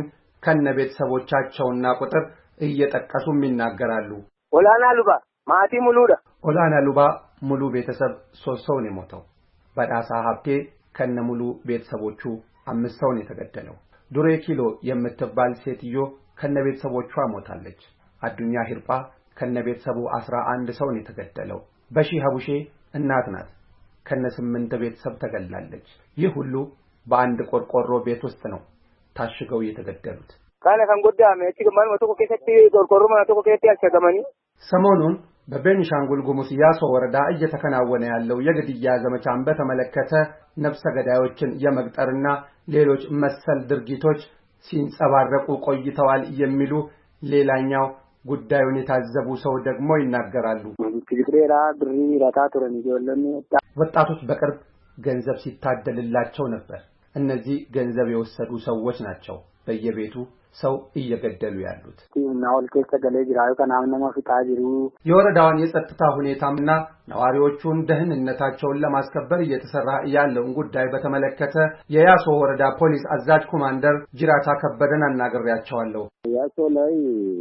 ከነቤተሰቦቻቸውና ቁጥር እየጠቀሱም ይናገራሉ። ኦላና ሉባ ማቲ ሙሉዳ ኦላና ሉባ ሙሉ ቤተሰብ ሶስት ሰው ነው የሞተው። በዳሳ ሀብቴ ከነሙሉ ቤተሰቦቹ አምስት ሰው ነው የተገደለው። ዱሬ ኪሎ የምትባል ሴትዮ ከነቤተሰቦቿ ሞታለች። አዱኛ ሂርጳ ከነቤተሰቡ አስራ አንድ ሰው ነው የተገደለው። በሺ ሀቡሼ እናት ናት ከነስምንት ቤተሰብ ተገላለች። ይህ ሁሉ በአንድ ቆርቆሮ ቤት ውስጥ ነው ታሽገው የተገደሉት። ካለ ከንጎዳም እቺ ገማን ወጥቶ ከከቲ ቆርቆሮ ማለት ከከቲ ያቸገማኒ ሰሞኑን በቤኒሻንጉል ጉሙዝ ያሶ ወረዳ እየተከናወነ ያለው የግድያ ዘመቻን በተመለከተ ነፍሰ ገዳዮችን የመቅጠርና ሌሎች መሰል ድርጊቶች ሲንጸባረቁ ቆይተዋል የሚሉ ሌላኛው ጉዳዩን የታዘቡ ሰው ደግሞ ይናገራሉ። ትግሬራ ብሪ ራታቶረን ይወለኒ ወጣቶች በቅርብ ገንዘብ ሲታደልላቸው ነበር። እነዚህ ገንዘብ የወሰዱ ሰዎች ናቸው በየቤቱ ሰው እየገደሉ ያሉት። ናውል ከገለ ጅራዩ ከናምነማ ፍታጅሩ የወረዳውን የጸጥታ ሁኔታና ነዋሪዎቹን ደህንነታቸውን ለማስከበር እየተሰራ ያለውን ጉዳይ በተመለከተ የያሶ ወረዳ ፖሊስ አዛዥ ኮማንደር ጅራታ ከበደን አናግሬያቸዋለሁ። ያሶ ላይ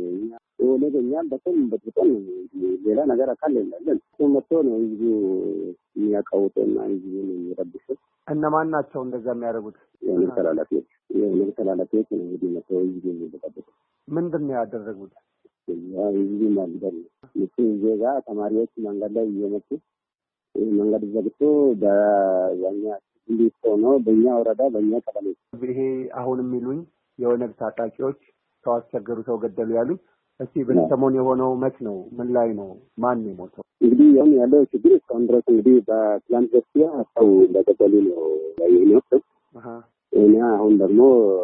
ወለደኛል በጣም በጣም ሌላ ነገር አካል የለም። መጥቶ ነው እንጂ የሚያቀውጠውና እንጂ የሚረብሸው እነማን ናቸው እንደዛ የሚያደርጉት? የመተላለፊያዎች የመተላለፊያዎች ነው እንግዲህ መተው እንጂ የሚበጣበጥ ምንድነው ያደረጉት? ያው እንጂ ማለት ነው ዜጋ ተማሪዎች መንገድ ላይ እየመጡ መንገድ ዘግቶ በያኛ እንዲህ ሆኖ በእኛ ወረዳ በእኛ ቀበሌ ይሄ አሁን የሚሉኝ የወነግ ታጣቂዎች ሰው አስቸገሩ ሰው ገደሉ ያሉት እስቲ በሰሞኑ የሆነው መች ነው? ምን ላይ ነው? ማን ነው የሞተው? እንግዲህ አሁን ያለው ችግር እስካሁን ድረስ እንግዲህ በትላንት በስቲያ ሰው እንደገደሉ ነው ያየነው። አሃ እና አሁን ደግሞ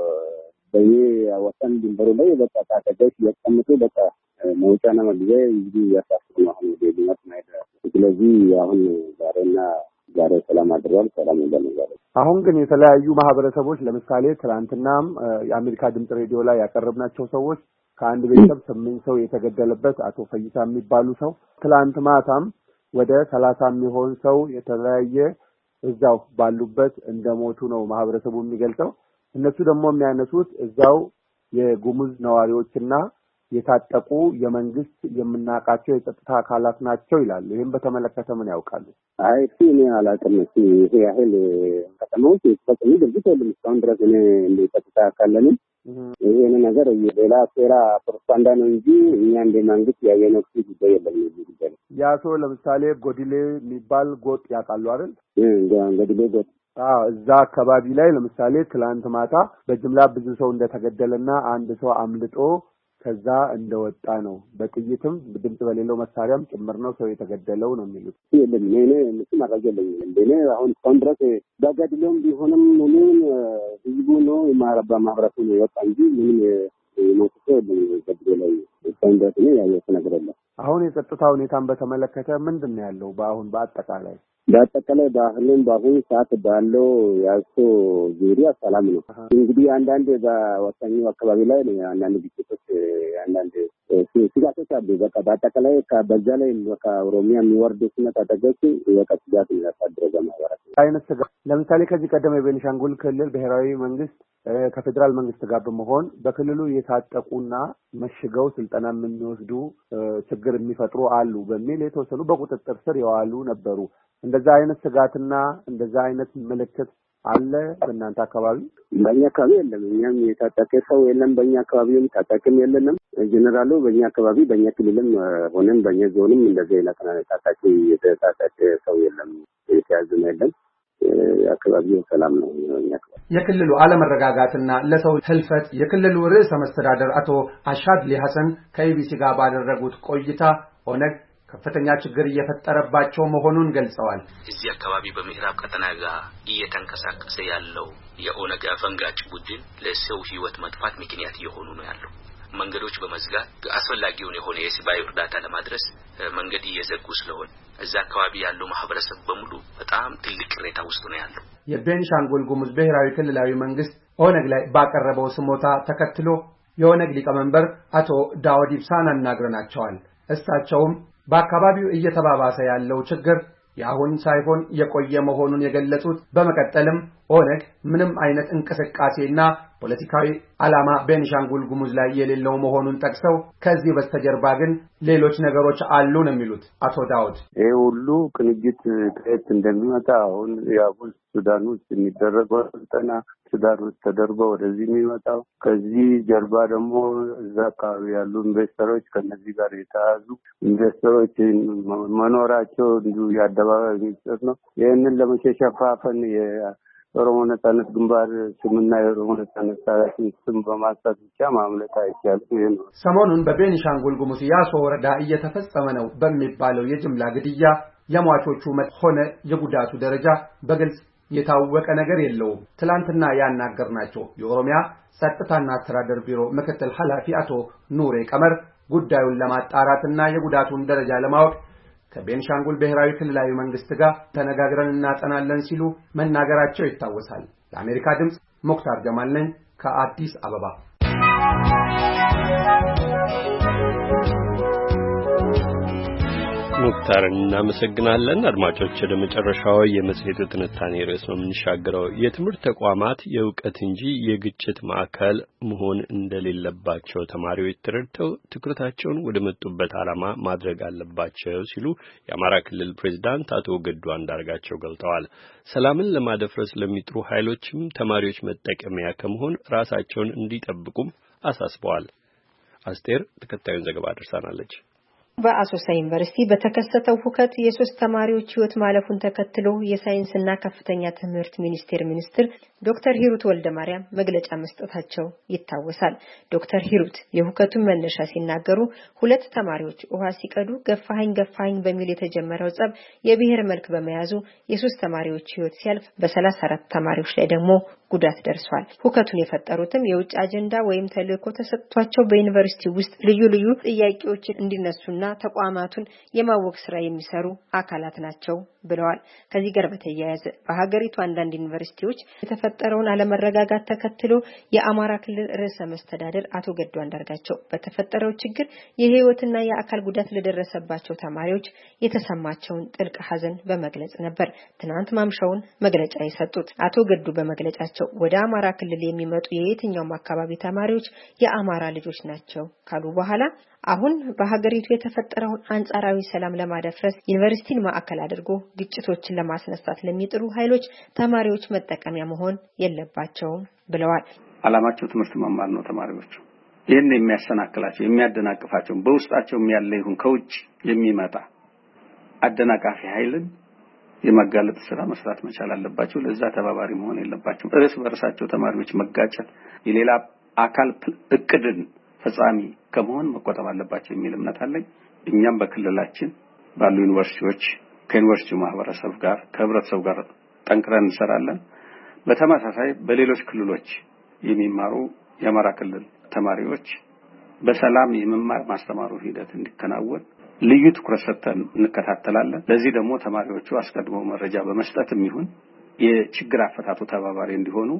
በእኔ ወሰን ድንበሩ ላይ በቃ ታጠቀች ያቀምጡ በቃ መውጫና መግቢያ እንግዲህ ያሳፍሩ ነው አሁን ሊመት ማይደ ስለዚህ አሁን ዛሬና ዛሬ ሰላም አድርጓል። ሰላም እንደነገር አሁን ግን የተለያዩ ማህበረሰቦች ለምሳሌ ትላንትናም የአሜሪካ ድምጽ ሬዲዮ ላይ ያቀረብናቸው ሰዎች ከአንድ ቤተሰብ ስምንት ሰው የተገደለበት አቶ ፈይሳ የሚባሉ ሰው ትላንት ማታም ወደ ሰላሳ የሚሆን ሰው የተለያየ እዛው ባሉበት እንደሞቱ ነው ማህበረሰቡ የሚገልጸው። እነሱ ደግሞ የሚያነሱት እዛው የጉሙዝ ነዋሪዎችና የታጠቁ የመንግስት የምናቃቸው የጸጥታ አካላት ናቸው ይላሉ። ይሄን በተመለከተ ምን ያውቃሉ? አይ እሺ እኔ አላውቅም። እሺ ይሄ ያህል ከተማዎች የተፈጸሙ ድርጊት የለም እስካሁን ድረስ እኔ እንደ ጸጥታ አካልንም ይሄን ነገር ሌላ ሴራ ፕሮፓጋንዳ ነው እንጂ እኛ እንደ መንግስት ያየነው ጉዳይ የለም። ይሄ ያ ሰው ለምሳሌ ጎዲሌ የሚባል ጎጥ ያውቃሉ አይደል? ጎዲሌ ጎጥ አዎ እዛ አካባቢ ላይ ለምሳሌ ትላንት ማታ በጅምላ ብዙ ሰው እንደተገደለና አንድ ሰው አምልጦ ከዛ እንደወጣ ነው። በጥይትም ድምጽ በሌለው መሳሪያም ጭምር ነው ሰው የተገደለው ነው የሚሉት። የለም እኔ ምንም ማረጋገጥ የለኝም። እንደኔ አሁን ኮንትራት በገድሎም ቢሆንም ምንም ህዝቡ ነው ማረባ ማህበረቱ ነው የወጣ እንጂ ምንም የሞተ የለም። ገድሎ ላይ ኮንትራት ነው ያየው ነገር የለም። አሁን የጸጥታ ሁኔታን በተመለከተ ምንድን ነው ያለው? በአሁን በአጠቃላይ በአጠቃላይ ባህልን በአሁኑ ሰዓት ባለው ያሶ ዙሪያ ሰላም ነው። እንግዲህ አንዳንድ በወሳኙ አካባቢ ላይ አንዳንድ ግጭቶች አንዳንድ ስጋቶች አሉ። በቃ በአጠቃላይ በዛ ላይ ከኦሮሚያ የሚወርዱት ታጣቂዎች በቃ ስጋት ያሳድራሉ በማህበራት አይነት ስጋት ለምሳሌ ከዚህ ቀደም የቤኒሻንጉል ክልል ብሔራዊ መንግስት ከፌደራል መንግስት ጋር በመሆን በክልሉ የታጠቁና መሽገው ስልጠና የሚወስዱ ችግር የሚፈጥሩ አሉ በሚል የተወሰኑ በቁጥጥር ስር የዋሉ ነበሩ። እንደዛ አይነት ስጋትና እንደዛ አይነት ምልክት አለ በእናንተ አካባቢ? በእኛ አካባቢ የለም። እኛም የታጠቀ ሰው የለም። በእኛ አካባቢም ታጣቂም የለንም። ጀነራሉ በእኛ አካባቢ በእኛ ክልልም ሆነን በእኛ ዞንም እንደዚህ አይነት ታጣቂ የታጠቀ ሰው የለም። የተያዘም የለም። አካባቢው ሰላም ነው። የክልሉ አለመረጋጋትና ለሰው ህልፈት የክልሉ ርዕሰ መስተዳድር አቶ አሻድሊ ሐሰን ከኢቢሲ ጋር ባደረጉት ቆይታ ኦነግ ከፍተኛ ችግር እየፈጠረባቸው መሆኑን ገልጸዋል። እዚህ አካባቢ በምዕራብ ቀጠና ጋር እየተንቀሳቀሰ ያለው የኦነግ አፈንጋጭ ቡድን ለሰው ህይወት መጥፋት ምክንያት እየሆኑ ነው ያለው። መንገዶች በመዝጋት አስፈላጊውን የሆነ የሰብአዊ እርዳታ ለማድረስ መንገድ እየዘጉ ስለሆነ እዛ አካባቢ ያለው ማህበረሰብ በሙሉ በጣም ትልቅ ቅሬታ ውስጥ ነው ያለው። የቤንሻንጉል ጉሙዝ ብሔራዊ ክልላዊ መንግስት ኦነግ ላይ ባቀረበው ስሞታ ተከትሎ የኦነግ ሊቀመንበር አቶ ዳውድ ኢብሳን አናግረናቸዋል። እሳቸውም በአካባቢው እየተባባሰ ያለው ችግር ያሁን ሳይሆን የቆየ መሆኑን የገለጹት በመቀጠልም ኦነግ ምንም አይነት እንቅስቃሴና ፖለቲካዊ ዓላማ ቤንሻንጉል ጉሙዝ ላይ የሌለው መሆኑን ጠቅሰው ከዚህ በስተጀርባ ግን ሌሎች ነገሮች አሉ ነው የሚሉት አቶ ዳውድ። ይሄ ሁሉ ቅንጅት ከየት እንደሚመጣ አሁን ያው ሱዳን ውስጥ የሚደረገው ስልጠና ሱዳን ውስጥ ተደርጎ ወደዚህ የሚመጣው ከዚህ ጀርባ ደግሞ እዛ አካባቢ ያሉ ኢንቨስተሮች ከነዚህ ጋር የተያዙ ኢንቨስተሮች መኖራቸው እንዲሁ የአደባባይ ሚስጥር ነው። ይህንን ለመሸፋፈን የኦሮሞ ነጻነት ግንባር ስምና የኦሮሞ ነጻነት ሰራዊት ስም በማንሳት ብቻ ማምለጥ አይቻልም። ሰሞኑን በቤኒሻንጉል ጉሙዝ ያሶ ወረዳ እየተፈጸመ ነው በሚባለው የጅምላ ግድያ የሟቾቹ መጠን ሆነ የጉዳቱ ደረጃ በግልጽ የታወቀ ነገር የለውም። ትላንትና ያናገርናቸው የኦሮሚያ ጸጥታና አስተዳደር ቢሮ ምክትል ኃላፊ አቶ ኑሬ ቀመር ጉዳዩን ለማጣራትና የጉዳቱን ደረጃ ለማወቅ ከቤንሻንጉል ብሔራዊ ክልላዊ መንግስት ጋር ተነጋግረን እናጠናለን ሲሉ መናገራቸው ይታወሳል። ለአሜሪካ ድምጽ ሙክታር ጀማል ነኝ ከአዲስ አበባ። ሙክታርን እናመሰግናለን። አድማጮች ወደ መጨረሻው የመጽሔቱ ትንታኔ ርዕስ ነው የምንሻገረው። የትምህርት ተቋማት የእውቀት እንጂ የግጭት ማዕከል መሆን እንደሌለባቸው ተማሪዎች ተረድተው ትኩረታቸውን ወደ መጡበት ዓላማ ማድረግ አለባቸው ሲሉ የአማራ ክልል ፕሬዝዳንት አቶ ገዱ አንዳርጋቸው ገልጠዋል። ሰላምን ለማደፍረስ ለሚጥሩ ኃይሎችም ተማሪዎች መጠቀሚያ ከመሆን ራሳቸውን እንዲጠብቁም አሳስበዋል። አስቴር ተከታዩን ዘገባ አድርሳናለች። በአሶሳ ዩኒቨርሲቲ በተከሰተው ሁከት የሶስት ተማሪዎች ህይወት ማለፉን ተከትሎ የሳይንስና ከፍተኛ ትምህርት ሚኒስቴር ሚኒስትር ዶክተር ሂሩት ወልደማርያም መግለጫ መስጠታቸው ይታወሳል። ዶክተር ሂሩት የሁከቱን መነሻ ሲናገሩ ሁለት ተማሪዎች ውሃ ሲቀዱ ገፋኸኝ ገፋኸኝ በሚል የተጀመረው ጸብ የብሔር መልክ በመያዙ የሶስት ተማሪዎች ህይወት ሲያልፍ በሰላሳ አራት ተማሪዎች ላይ ደግሞ ጉዳት ደርሷል። ሁከቱን የፈጠሩትም የውጭ አጀንዳ ወይም ተልእኮ ተሰጥቷቸው በዩኒቨርሲቲ ውስጥ ልዩ ልዩ ጥያቄዎች እንዲነሱና ተቋማቱን የማወቅ ስራ የሚሰሩ አካላት ናቸው ብለዋል። ከዚህ ጋር በተያያዘ በሀገሪቱ አንዳንድ ዩኒቨርሲቲዎች የተፈጠረውን አለመረጋጋት ተከትሎ የአማራ ክልል ርዕሰ መስተዳድር አቶ ገዱ አንዳርጋቸው በተፈጠረው ችግር የህይወትና የአካል ጉዳት ለደረሰባቸው ተማሪዎች የተሰማቸውን ጥልቅ ሐዘን በመግለጽ ነበር ትናንት ማምሻውን መግለጫ የሰጡት። አቶ ገዱ በመግለጫቸው ወደ አማራ ክልል የሚመጡ የየትኛውም አካባቢ ተማሪዎች የአማራ ልጆች ናቸው ካሉ በኋላ አሁን በሀገሪቱ የተፈጠረውን አንጻራዊ ሰላም ለማደፍረስ ዩኒቨርሲቲን ማዕከል አድርጎ ግጭቶችን ለማስነሳት ለሚጥሩ ኃይሎች ተማሪዎች መጠቀሚያ መሆን የለባቸውም ብለዋል። ዓላማቸው ትምህርት መማር ነው። ተማሪዎች ይህን የሚያሰናክላቸው የሚያደናቅፋቸው በውስጣቸው ያለ ይሁን ከውጭ የሚመጣ አደናቃፊ ኃይልን የማጋለጥ ስራ መስራት መቻል አለባቸው። ለዛ ተባባሪ መሆን የለባቸው። እርስ በርሳቸው ተማሪዎች መጋጨት የሌላ አካል እቅድን ፈጻሚ ከመሆን መቆጠብ አለባቸው የሚል እምነት አለኝ። እኛም በክልላችን ባሉ ዩኒቨርሲቲዎች ከዩኒቨርሲቲው ማህበረሰብ ጋር ከህብረተሰቡ ጋር ጠንክረን እንሰራለን። በተመሳሳይ በሌሎች ክልሎች የሚማሩ የአማራ ክልል ተማሪዎች በሰላም የመማር ማስተማሩ ሂደት እንዲከናወን ልዩ ትኩረት ሰጥተን እንከታተላለን። ለዚህ ደግሞ ተማሪዎቹ አስቀድሞ መረጃ በመስጠትም ይሁን የችግር አፈታቱ ተባባሪ እንዲሆኑ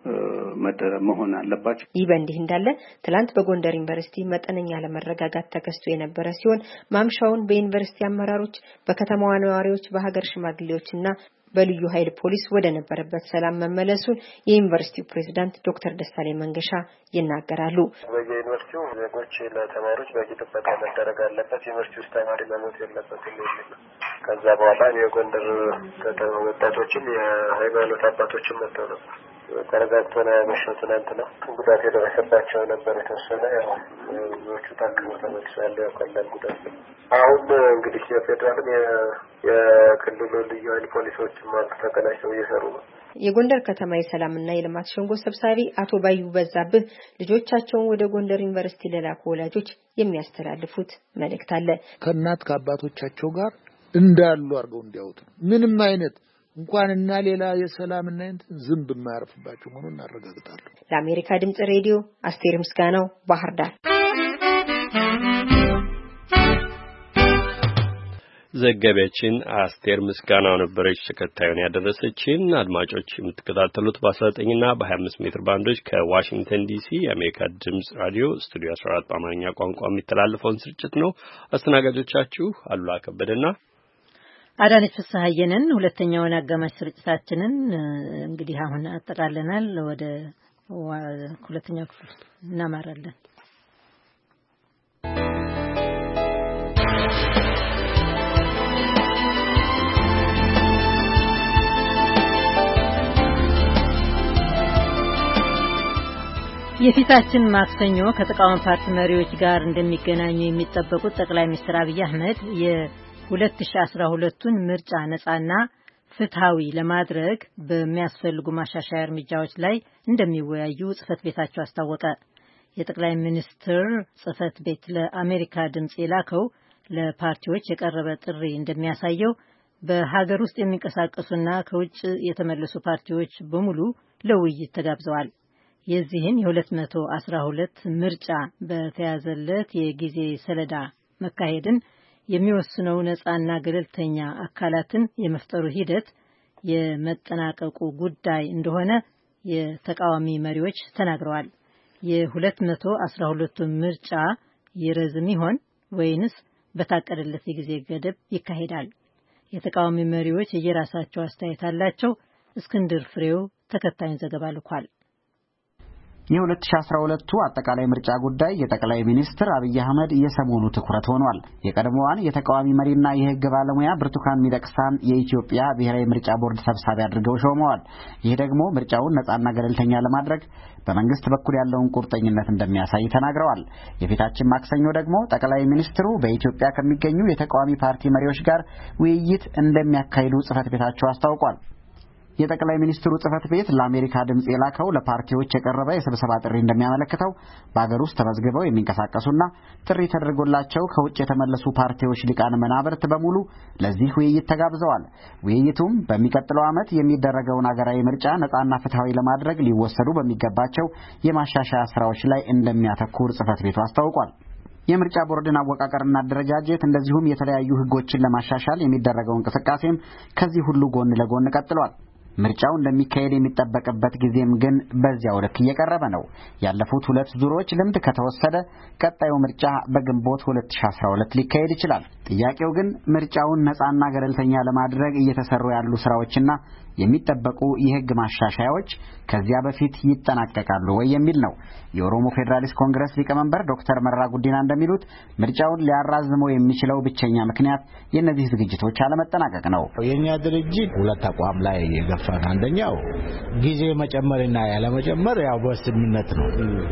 መሆን አለባቸው። ይህ በእንዲህ እንዳለ ትላንት በጎንደር ዩኒቨርሲቲ መጠነኛ ለመረጋጋት ተከስቶ የነበረ ሲሆን ማምሻውን በዩኒቨርሲቲ አመራሮች፣ በከተማዋ ነዋሪዎች፣ በሀገር ሽማግሌዎችና በልዩ ኃይል ፖሊስ ወደ ነበረበት ሰላም መመለሱን የዩኒቨርሲቲው ፕሬዝዳንት ዶክተር ደሳሌ መንገሻ ይናገራሉ። በዩኒቨርሲቲው ዜጎች ለተማሪዎች በቂ ጥበቃ መደረግ አለበት፣ ዩኒቨርሲቲ ውስጥ ተማሪ መሞት የለበትም የሚል ነው። ከዛ በኋላ የጎንደር ወጣቶችም የሃይማኖት አባቶችም መጥተው ነበር። ተረጋግቶ ነው ያመሸው። ትናንትና ጉዳት የደረሰባቸው ነበር የተወሰነ ያው ብዙዎቹ ታክመው ተመልሰዋል። ያቀላል ጉዳት አሁን እንግዲህ የፌደራልም የክልሉ ልዩ ኃይል ፖሊሶችም አንድ ተቀናጅተው እየሰሩ ነው። የጎንደር ከተማ የሰላምና የልማት ሸንጎ ሰብሳቢ አቶ ባዩ በዛብህ ልጆቻቸውን ወደ ጎንደር ዩኒቨርሲቲ ለላኩ ወላጆች የሚያስተላልፉት መልእክት አለ። ከእናት ከአባቶቻቸው ጋር እንዳሉ አድርገው እንዲያውጡ ምንም አይነት እንኳንና ሌላ የሰላምና እንትን ዝምብ የማያርፍባቸው መሆኑን እናረጋግጣለን። ለአሜሪካ ድምጽ ሬዲዮ አስቴር ምስጋናው ባህር ዳር። ዘጋቢያችን አስቴር ምስጋናው ነበረች ተከታዩን ያደረሰችን። አድማጮች የምትከታተሉት በ19 እና በ25 ሜትር ባንዶች ከዋሽንግተን ዲሲ የአሜሪካ ድምጽ ራዲዮ ስቱዲዮ አስራ አራት በአማርኛ ቋንቋ የሚተላለፈውን ስርጭት ነው። አስተናጋጆቻችሁ አሉላ ከበደና አዳነች ፍስሐየንን። ሁለተኛውን አጋማሽ ስርጭታችንን እንግዲህ አሁን አጠቃለናል። ወደ ሁለተኛው ክፍል እናማራለን። የፊታችን ማክሰኞ ከተቃዋሚ ፓርቲ መሪዎች ጋር እንደሚገናኙ የሚጠበቁት ጠቅላይ ሚኒስትር አብይ አህመድ የ2012ቱን ምርጫ ነፃና ፍትሃዊ ለማድረግ በሚያስፈልጉ ማሻሻያ እርምጃዎች ላይ እንደሚወያዩ ጽህፈት ቤታቸው አስታወቀ። የጠቅላይ ሚኒስትር ጽህፈት ቤት ለአሜሪካ ድምጽ የላከው ለፓርቲዎች የቀረበ ጥሪ እንደሚያሳየው በሀገር ውስጥ የሚንቀሳቀሱና ከውጭ የተመለሱ ፓርቲዎች በሙሉ ለውይይት ተጋብዘዋል። የዚህን የ2012 ምርጫ በተያዘለት የጊዜ ሰሌዳ መካሄድን የሚወስነው ነፃና ገለልተኛ አካላትን የመፍጠሩ ሂደት የመጠናቀቁ ጉዳይ እንደሆነ የተቃዋሚ መሪዎች ተናግረዋል። የ2012 ምርጫ ይረዝም ይሆን ወይንስ በታቀደለት የጊዜ ገደብ ይካሄዳል? የተቃዋሚ መሪዎች የየራሳቸው አስተያየት አላቸው። እስክንድር ፍሬው ተከታዩን ዘገባ ልኳል። የ2012ቱ አጠቃላይ ምርጫ ጉዳይ የጠቅላይ ሚኒስትር አብይ አህመድ የሰሞኑ ትኩረት ሆኗል። የቀድሞዋን የተቃዋሚ መሪና የሕግ ባለሙያ ብርቱካን ሚደቅሳን የኢትዮጵያ ብሔራዊ ምርጫ ቦርድ ሰብሳቢ አድርገው ሾመዋል። ይህ ደግሞ ምርጫውን ነጻና ገለልተኛ ለማድረግ በመንግስት በኩል ያለውን ቁርጠኝነት እንደሚያሳይ ተናግረዋል። የፊታችን ማክሰኞ ደግሞ ጠቅላይ ሚኒስትሩ በኢትዮጵያ ከሚገኙ የተቃዋሚ ፓርቲ መሪዎች ጋር ውይይት እንደሚያካሂዱ ጽህፈት ቤታቸው አስታውቋል። የጠቅላይ ሚኒስትሩ ጽህፈት ቤት ለአሜሪካ ድምጽ የላከው ለፓርቲዎች የቀረበ የስብሰባ ጥሪ እንደሚያመለክተው በአገር ውስጥ ተመዝግበው የሚንቀሳቀሱና ጥሪ ተደርጎላቸው ከውጭ የተመለሱ ፓርቲዎች ሊቃነ መናብርት በሙሉ ለዚህ ውይይት ተጋብዘዋል። ውይይቱም በሚቀጥለው ዓመት የሚደረገውን አገራዊ ምርጫ ነጻና ፍትሐዊ ለማድረግ ሊወሰዱ በሚገባቸው የማሻሻያ ስራዎች ላይ እንደሚያተኩር ጽህፈት ቤቱ አስታውቋል። የምርጫ ቦርድን አወቃቀርና አደረጃጀት እንደዚሁም የተለያዩ ህጎችን ለማሻሻል የሚደረገው እንቅስቃሴም ከዚህ ሁሉ ጎን ለጎን ቀጥሏል። ምርጫው እንደሚካሄድ የሚጠበቅበት ጊዜም ግን በዚያው ልክ እየቀረበ ነው። ያለፉት ሁለት ዙሮች ልምድ ከተወሰደ ቀጣዩ ምርጫ በግንቦት ሁለት ሺህ አስራ ሁለት ሊካሄድ ይችላል። ጥያቄው ግን ምርጫውን ነጻና ገለልተኛ ለማድረግ እየተሰሩ ያሉ ስራዎችና የሚጠበቁ የህግ ማሻሻያዎች ከዚያ በፊት ይጠናቀቃሉ ወይ የሚል ነው። የኦሮሞ ፌዴራሊስት ኮንግረስ ሊቀመንበር ዶክተር መረራ ጉዲና እንደሚሉት ምርጫውን ሊያራዝመው የሚችለው ብቸኛ ምክንያት የእነዚህ ዝግጅቶች አለመጠናቀቅ ነው። የኛ ድርጅት ሁለት አቋም ላይ የገፋን፣ አንደኛው ጊዜ መጨመርና ያለመጨመር ያው በስምምነት ነው።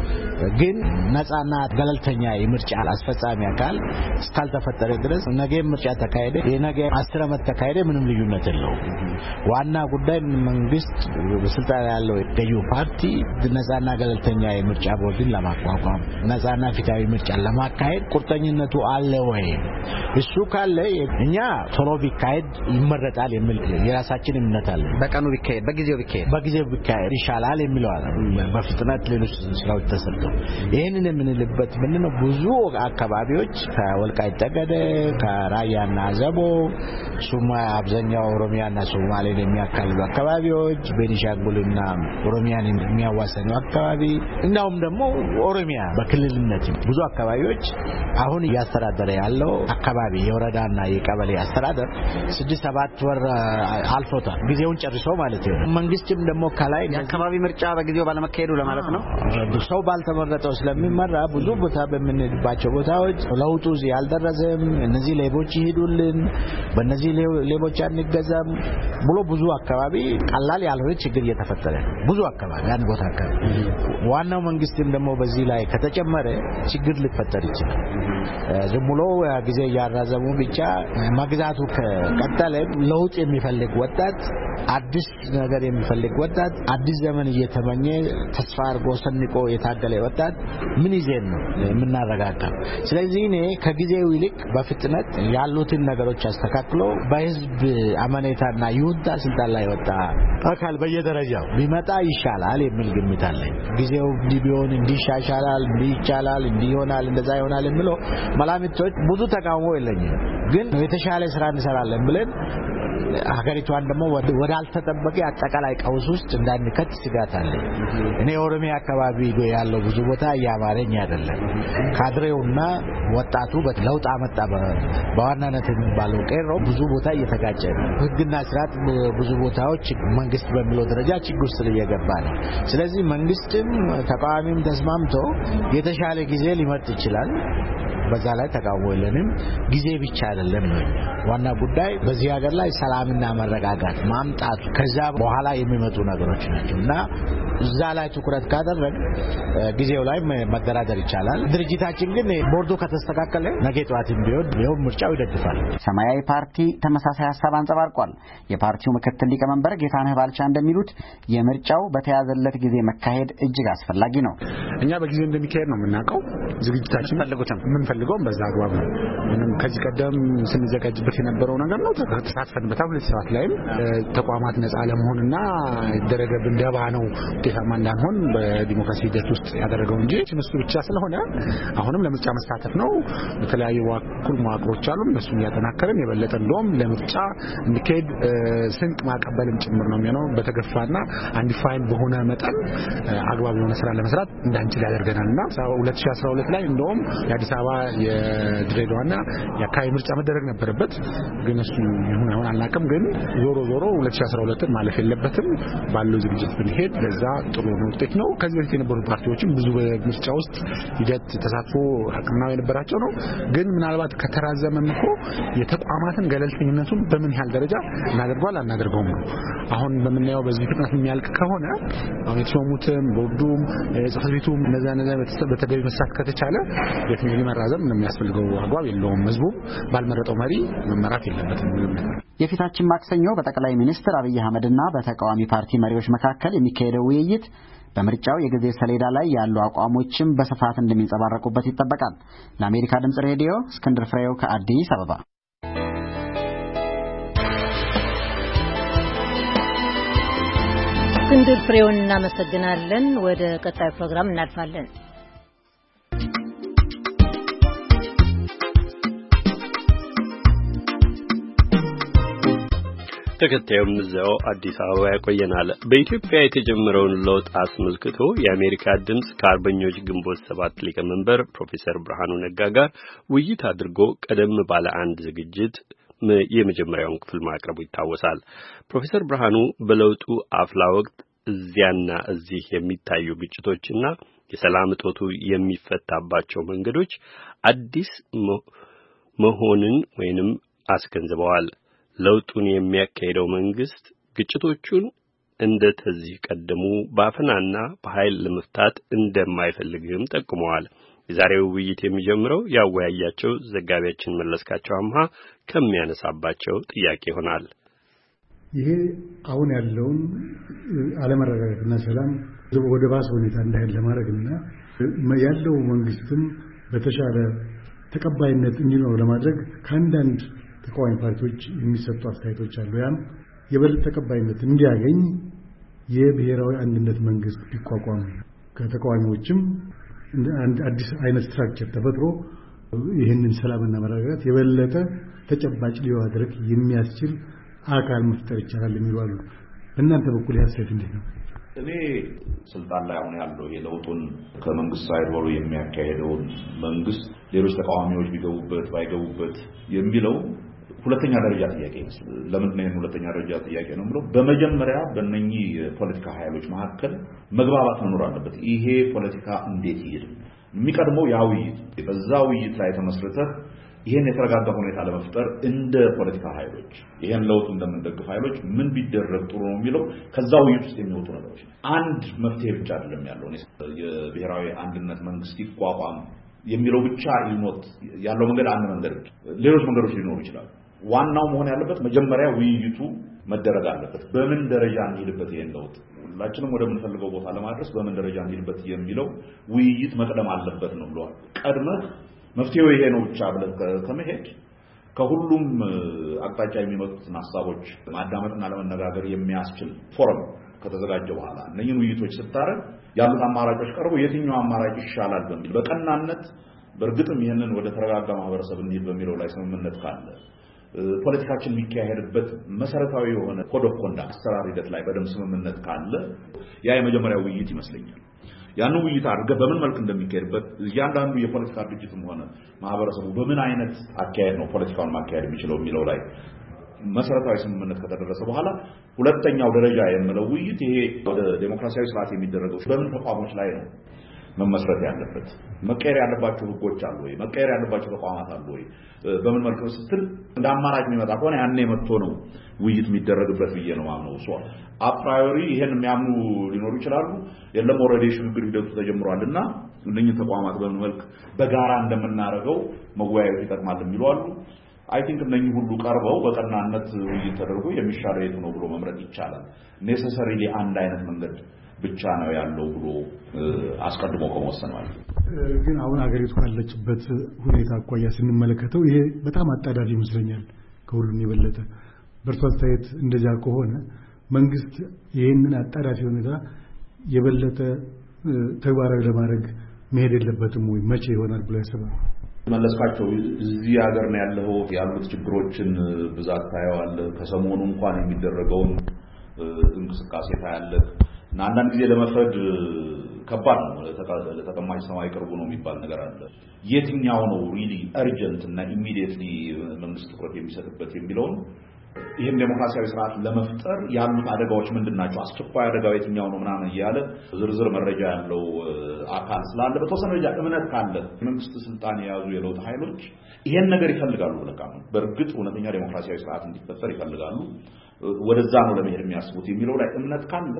ግን ነጻና ገለልተኛ የምርጫ አስፈጻሚ አካል እስካልተፈጠረ ድረስ ነገ ምርጫ ተካሄደ የነገ አስር ዓመት ተካሄደ ምንም ልዩነት የለውም። ዋና ጉዳይ መንግስት በስልጣን ያለው ገዢው ፓርቲ ነጻና ገለልተኛ የምርጫ ቦርድን ለማቋቋም ነጻና ፍትሃዊ ምርጫ ለማካሄድ ቁርጠኝነቱ አለ ወይ? እሱ ካለ እኛ ቶሎ ቢካሄድ ይመረጣል የሚል የራሳችን እምነት አለ። በቀኑ ቢካሄድ በጊዜው ቢካሄድ በጊዜው ቢካሄድ ይሻላል የሚለው አለ። በፍጥነት ሌሎች ስራዎች ተሰርተው ይሄንን የምንልበት ምንድነው? ብዙ አካባቢዎች ከወልቃይት ጠገዴ ከራያና ዘቦ ሱማ አብዛኛው ኦሮሚያና ሶማሌን የሚያካልሉ አካባቢዎች ቤኒሻንጉልና ኦሮሚያን የሚያዋሰኑ አካባቢ እናውም ደግሞ ኦሮሚያ በክልልነት ብዙ አካባቢዎች አሁን እያስተዳደረ ያለው አካባቢ የወረዳና የቀበሌ አስተዳደር ስድስት ሰባት ወር አልፎታል ጊዜውን ጨርሶ ማለት ነው። መንግስትም ደግሞ ከላይ የአካባቢ ምርጫ በጊዜው ባለመካሄዱ ለማለት ነው። ሰው ባልተመረጠው ስለሚመራ ብዙ ቦታ በምንሄድባቸው ቦታዎች ለውጡ ያልደረሰም እነዚህ ሌቦች ይሄዱልን በእነዚህ ሌቦች አንገዛም ብሎ ብዙ አካባቢ ቀላል ያልሆነ ችግር እየተፈጠረ ብዙ አካባቢ ያን ቦታ አካባቢ ዋናው መንግስትም ደግሞ በዚህ ላይ ከተጨመረ ችግር ሊፈጠር ይችላል። ዝም ብሎ ጊዜ ያራዘሙ ብቻ መግዛቱ ከቀጠለ ለውጥ የሚፈልግ ወጣት አዲስ ነገር የሚፈልግ ወጣት አዲስ ዘመን እየተመኘ ተስፋ አድርጎ ሰንቆ የታገለ ወጣት ምን ይዘን ነው የምናረጋጋው? ስለዚህ እኔ ከጊዜው ይልቅ በፍጥነት ያሉትን ነገሮች አስተካክሎ በህዝብ አመኔታና ይሁንታ ስልጣን ላይ ወጣ አካል በየደረጃው ቢመጣ ይሻላል የሚል ግምት አለኝ። ጊዜው ቢሆን እንዲሻሻላል እንዲቻላል እንዲሆናል እንደዛ ይሆናል የሚለው መላምቶች ብዙ ተቃውሞ የለኝም። ግን የተሻለ ስራ እንሰራለን ብለን ሀገሪቷን ደግሞ ወደ አልተጠበቀ አጠቃላይ ቀውስ ውስጥ እንዳንከት ስጋት አለ። እኔ ኦሮሚያ አካባቢ ያለው ብዙ ቦታ ያማረኝ አይደለም። ካድሬውና ወጣቱ በለውጥ አመጣ በዋናነት የሚባለው ቀሮ ብዙ ቦታ እየተጋጨ ነው። ህግና ስርዓት ብዙ ቦታዎች መንግስት በሚለው ደረጃ ችግር ውስጥ እየገባ ነው። ስለዚህ መንግስትም ተቃዋሚም ተስማምቶ የተሻለ ጊዜ ሊመጥ ይችላል። በዛ ላይ ተቃውሞ የለንም። ጊዜ ብቻ አይደለም ነው ዋና ጉዳይ በዚህ ሀገር ላይ ሰላምና መረጋጋት ማምጣቱ ከዛ በኋላ የሚመጡ ነገሮች ናቸውና እዛ ላይ ትኩረት ካደረግ ጊዜው ላይ መደራደር ይቻላል። ድርጅታችን ግን ቦርዱ ከተስተካከለ ነገ ጧትም ቢሆን ይኸው ምርጫው ይደግፋል። ሰማያዊ ፓርቲ ተመሳሳይ ሐሳብ አንጸባርቋል። የፓርቲው ምክትል ሊቀመንበር ጌታነህ ባልቻ እንደሚሉት የምርጫው በተያዘለት ጊዜ መካሄድ እጅግ አስፈላጊ ነው። እኛ በጊዜው እንደሚካሄድ ነው የምናውቀው። ዝግጅታችን ፈልጉትም ምን ፈልገውም በዛ አግባብ ነው። ምንም ከዚህ ቀደም ስንዘጋጅበት የነበረው ነገር ነው። ተሳትፈንበታል። ሁለት ሰዓት ላይም ተቋማት ነፃ ለመሆንና ይደረገብን ደባ ነው ውጤታማ እንዳንሆን በዲሞክራሲ ሂደት ውስጥ ያደረገው እንጂ እሱ ብቻ ስለሆነ አሁንም ለምርጫ መሳተፍ ነው። በተለያዩ ዋኩል መዋቅሮች አሉ። እነሱን ያጠናከርን የበለጠ እንደውም ለምርጫ እንዲካሄድ ስንቅ ማቀበልም ጭምር ነው የሚሆነው። በተገፋና አንዲፋይን በሆነ መጠን አግባብ የሆነ ስራ ለመስራት እንዳንችል ያደርገናልና ሁለት ሺህ አስራ ሁለት ላይ እንደውም የአዲስ አበባ የድሬዳዋና የአካባቢ ምርጫ መደረግ ነበረበት ግን እሱ ይሁን አሁን አልናቀም ግን ዞሮ ዞሮ ሁለት ሺህ አስራ ሁለት ማለፍ የለበትም ባለው ዝግጅት ብንሄድ ለዛ ጥሩ ነው ውጤት ነው ከዚህ በፊት የነበሩ ፓርቲዎችም ብዙ በምርጫ ውስጥ ሂደት ተሳትፎ አቅምና የነበራቸው ነው ግን ምናልባት ከተራዘመም እኮ የተቋማትን ገለልተኝነቱን በምን ያህል ደረጃ እናደርጋለን አናደርገውም ነው አሁን በመናየው በዚህ ፍጥነት የሚያልቅ ከሆነ አሁን የተሾሙትም ቦርዱም ጽሕፈት ቤቱም እነዛ እነዛ በተገቢ መስራት ከተቻለ የትኛው ሊመራዘም እንደሚያስፈልገው አግባብ የለውም ህዝቡ ባልመረጠው መሪ መመራት የለበትም የፊታችን ማክሰኞ በጠቅላይ ሚኒስትር አብይ አህመድና በተቃዋሚ ፓርቲ መሪዎች መካከል የሚካሄደው ውይይት በምርጫው የጊዜ ሰሌዳ ላይ ያሉ አቋሞችም በስፋት እንደሚንጸባረቁበት ይጠበቃል ለአሜሪካ ድምጽ ሬዲዮ እስክንድር ፍሬው ከአዲስ አበባ እስክንድር ፍሬውን እናመሰግናለን ወደ ቀጣይ ፕሮግራም እናልፋለን ተከታዩም እዛው አዲስ አበባ ያቆየናል በኢትዮጵያ የተጀመረውን ለውጥ አስመልክቶ የአሜሪካ ድምጽ ከአርበኞች ግንቦት ሰባት ሊቀመንበር ፕሮፌሰር ብርሃኑ ነጋ ጋር ውይይት አድርጎ ቀደም ባለ አንድ ዝግጅት የመጀመሪያውን ክፍል ማቅረቡ ይታወሳል ፕሮፌሰር ብርሃኑ በለውጡ አፍላ ወቅት እዚያና እዚህ የሚታዩ ግጭቶችና የሰላም እጦቱ የሚፈታባቸው መንገዶች አዲስ መሆንን ወይንም አስገንዝበዋል ለውጡን የሚያካሂደው መንግስት ግጭቶቹን እንደ ተዚህ ቀደሙ ባፈናና በኃይል ለመፍታት እንደማይፈልግም ጠቁመዋል የዛሬው ውይይት የሚጀምረው ያወያያቸው ዘጋቢያችን መለስካቸው አምሃ ከሚያነሳባቸው ጥያቄ ይሆናል ይሄ አሁን ያለውን አለመረጋጋትና ሰላም ወደ ባሰ ሁኔታ እንዳይሄድ ለማድረግና ያለው መንግስትም በተሻለ ተቀባይነት እንዲኖር ለማድረግ ከአንዳንድ ተቃዋሚ ፓርቲዎች የሚሰጡ አስተያየቶች አሉ ያም የበለጠ ተቀባይነት እንዲያገኝ የብሔራዊ አንድነት መንግስት ቢቋቋም ከተቃዋሚዎችም አዲስ አይነት ስትራክቸር ተፈጥሮ ይህንን ሰላምና መረጋጋት የበለጠ ተጨባጭ ሊያደርግ የሚያስችል አካል መፍጠር ይቻላል የሚሉ አሉ በእናንተ በኩል ያሰት እንዴት ነው እኔ ስልጣን ላይ አሁን ያለው የለውጡን ከመንግስት ሳይድ ሆኖ የሚያካሄደው መንግስት ሌሎች ተቃዋሚዎች ቢገቡበት ባይገቡበት የሚለው ሁለተኛ ደረጃ ጥያቄ ነው ለምን ነው ሁለተኛ ደረጃ ጥያቄ ነው ብሎ በመጀመሪያ በእነኚህ ፖለቲካ ኃይሎች መካከል መግባባት መኖር አለበት ይሄ ፖለቲካ እንዴት ይሄድ የሚቀድመው ያው ውይይት በዛ ውይይት ላይ ተመስርተህ ይሄን የተረጋጋ ሁኔታ ለመፍጠር እንደ ፖለቲካ ኃይሎች ይሄን ለውጥ እንደምንደግፍ ኃይሎች ምን ቢደረግ ጥሩ ነው የሚለው ከዛው ውይይት ውስጥ የሚወጡ ነገሮች አንድ መፍትሄ ብቻ አይደለም ያለው የብሔራዊ አንድነት መንግስት ይቋቋም የሚለው ብቻ ይሞት ያለው መንገድ አንድ መንገድ ሌሎች መንገዶች ሊኖሩ ይችላሉ ዋናው መሆን ያለበት መጀመሪያ ውይይቱ መደረግ አለበት በምን ደረጃ እንሄድበት ይሄን ለውጥ ሁላችንም ወደ ምን ፈልገው ቦታ ለማድረስ በምን ደረጃ እንሄድበት የሚለው ውይይት መቅደም አለበት ነው ብለዋል ቀድመህ መፍትሄው ይሄ ነው ብቻ ብለህ ከመሄድ ከሁሉም አቅጣጫ የሚመጡትን ሐሳቦች ማዳመጥና ለመነጋገር የሚያስችል ፎረም ከተዘጋጀ በኋላ እነኚህን ውይይቶች ስታረግ ያሉት አማራጮች ቀርበው የትኛው አማራጭ ይሻላል በሚል በቀናነት በእርግጥም ይሄንን ወደ ተረጋጋ ማህበረሰብ እንሂድ በሚለው ላይ ስምምነት ካለ ፖለቲካችን የሚካሄድበት መሰረታዊ የሆነ ኮድ ኦፍ ኮንዳክት አሰራር ሂደት ላይ በደም ስምምነት ካለ ያ የመጀመሪያው ውይይት ይመስለኛል ያን ውይይት አድርገህ በምን መልክ እንደሚካሄድበት እያንዳንዱ የፖለቲካ ድርጅትም ሆነ ማህበረሰቡ በምን አይነት አካሄድ ነው ፖለቲካውን ማካሄድ የሚችለው የሚለው ላይ መሰረታዊ ስምምነት ከተደረሰ በኋላ ሁለተኛው ደረጃ የምለው ውይይት ይሄ ወደ ዴሞክራሲያዊ ስርዓት የሚደረገው በምን ተቋሞች ላይ ነው መመስረት ያለበት መቀየር ያለባቸው ህጎች አሉ ወይ መቀየር ያለባቸው ተቋማት አሉ ወይ በምን መልኩ ስትል እንደ አማራጭ የሚመጣ ከሆነ ያኔ መጥቶ ነው ውይይት የሚደረግበት ብዬ ነው ማምነው ሶ አፕራዮሪ ይሄን የሚያምኑ ሊኖሩ ይችላሉ የለም ኦሬዲ ሽግግር ሂደቱ ተጀምሯልና እነኚህ ተቋማት በምን መልክ በጋራ እንደምናረጋው መወያየት ይጠቅማል የሚሉ አሉ አይ ቲንክ እነኚህ ሁሉ ቀርበው በቀናነት ውይይት ተደርጎ የሚሻለው የት ነው ብሎ መምረጥ ይቻላል ኔሰሰሪሊ አንድ አይነት መንገድ ብቻ ነው ያለው ብሎ አስቀድሞ ከመወሰን ማለት ግን አሁን ሀገሪቱ ካለችበት ሁኔታ አኳያ ስንመለከተው ይሄ በጣም አጣዳፊ ይመስለኛል ከሁሉም የበለጠ በርቷ አስተያየት እንደዛ ከሆነ መንግስት ይሄንን አጣዳፊ ሁኔታ የበለጠ ተግባራዊ ለማድረግ መሄድ የለበትም ወይ መቼ ይሆናል ብሎ ያስባል መለስካቸው እዚህ ሀገር ነው ያለው ያሉት ችግሮችን ብዛት ታያዋል ከሰሞኑ እንኳን የሚደረገው እንቅስቃሴ ታያለ እና አንዳንድ ጊዜ ለመፍረድ ከባድ ነው። ለተቀማጭ ሰማይ ቅርቡ ነው የሚባል ነገር አለ። የትኛው ነው ሪሊ አርጀንት እና ኢሚዲየትሊ መንግስት ትኩረት የሚሰጥበት የሚለው ይሄን ዴሞክራሲያዊ ስርዓት ለመፍጠር ያሉት አደጋዎች ምንድናቸው? አስቸኳይ አደጋው የትኛው ነው ምናምን እያለ ዝርዝር መረጃ ያለው አካል ስላለ በተወሰነ ደረጃ እምነት ካለ መንግስት ስልጣን የያዙ የለውጥ ኃይሎች ይሄን ነገር ይፈልጋሉ ብለካ ነው። በእርግጥ እውነተኛ ዴሞክራሲያዊ ስርዓት እንዲፈጠር ይፈልጋሉ፣ ወደዛ ነው ለመሄድ የሚያስቡት የሚለው ላይ እምነት ካለ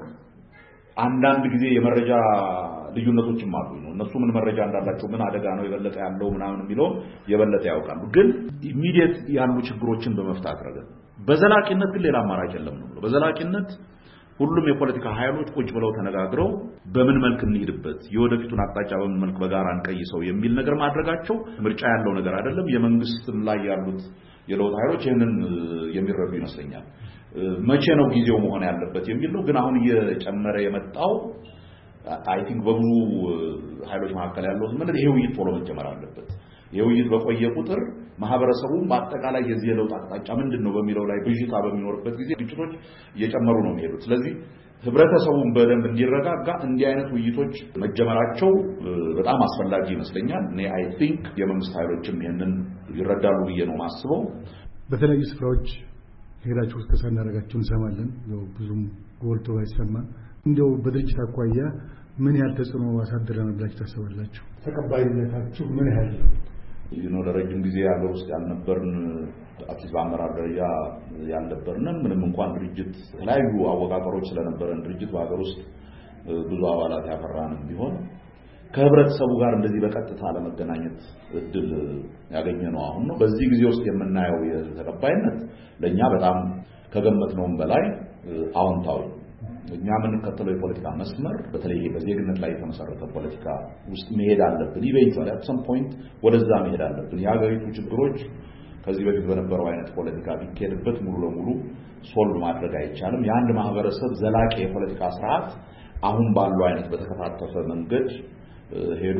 አንዳንድ ጊዜ የመረጃ ልዩነቶችም አሉ ነው። እነሱ ምን መረጃ እንዳላቸው ምን አደጋ ነው የበለጠ ያለው ምናምን የሚለው የበለጠ ያውቃሉ። ግን ኢሚዲየት ያሉ ችግሮችን በመፍታት ረገድ በዘላቂነት ግን ሌላ አማራጭ የለም ነው። በዘላቂነት ሁሉም የፖለቲካ ኃይሎች ቁጭ ብለው ተነጋግረው በምን መልክ እንሂድበት የወደፊቱን አቅጣጫ በምን መልክ በጋራ እንቀይሰው የሚል ነገር ማድረጋቸው ምርጫ ያለው ነገር አይደለም። የመንግስት ላይ ያሉት የለውጥ ኃይሎች ይሄንን የሚረዱ ይመስለኛል። መቼ ነው ጊዜው መሆን ያለበት የሚል ነው። ግን አሁን እየጨመረ የመጣው አይ ቲንክ በብዙ ኃይሎች መካከል ያለው ምንድነው ይሄ ውይይት ቶሎ መጀመር አለበት። የውይይት በቆየ ቁጥር ማህበረሰቡን በአጠቃላይ የዚህ የለውጥ አቅጣጫ ምንድነው በሚለው ላይ ብዥታ በሚኖርበት ጊዜ ግጭቶች እየጨመሩ ነው የሚሄዱት። ስለዚህ ህብረተሰቡን በደንብ እንዲረጋጋ እንዲህ አይነት ውይይቶች መጀመራቸው በጣም አስፈላጊ ይመስለኛል። እኔ አይ ቲንክ የመንግስት ኃይሎችም ይሄንን ይረዳሉ ብዬ ነው ማስበው። በተለያዩ ስፍራዎች ሄዳችሁ እስከ ሳናረጋችሁ እንሰማለን። ነው ብዙም ጎልቶ አይሰማም። እንደው በድርጅት አቋያ ምን ያህል ተጽዕኖ አሳድረናል ብላችሁ ታስባላችሁ? ተቀባይነታችሁ ምን ያህል ነው? ይኖ ለረጅም ጊዜ ያለው ውስጥ ያልነበርን አዲስ በአመራር ደረጃ ያልነበርንም ምንም እንኳን ድርጅት የተለያዩ አወቃቀሮች ስለነበረን ድርጅት በሀገር ውስጥ ብዙ አባላት ያፈራንም ቢሆን ከህብረተሰቡ ጋር እንደዚህ በቀጥታ ለመገናኘት እድል ያገኘነው አሁን ነው። በዚህ ጊዜ ውስጥ የምናየው የተቀባይነት ለኛ በጣም ከገመትነውም በላይ አዎንታዊ። እኛ የምንከተለው የፖለቲካ መስመር በተለይ በዜግነት ላይ የተመሰረተ ፖለቲካ ውስጥ መሄድ አለብን። ኢቬንቹዋሊ at some point ወደዛ መሄድ አለብን። የሀገሪቱ ችግሮች ከዚህ በፊት በነበረው አይነት ፖለቲካ ቢካሄድበት ሙሉ ለሙሉ ሶልቭ ማድረግ አይቻልም። የአንድ ማህበረሰብ ዘላቂ የፖለቲካ ስርዓት አሁን ባለው አይነት በተከታተፈ መንገድ ሄዶ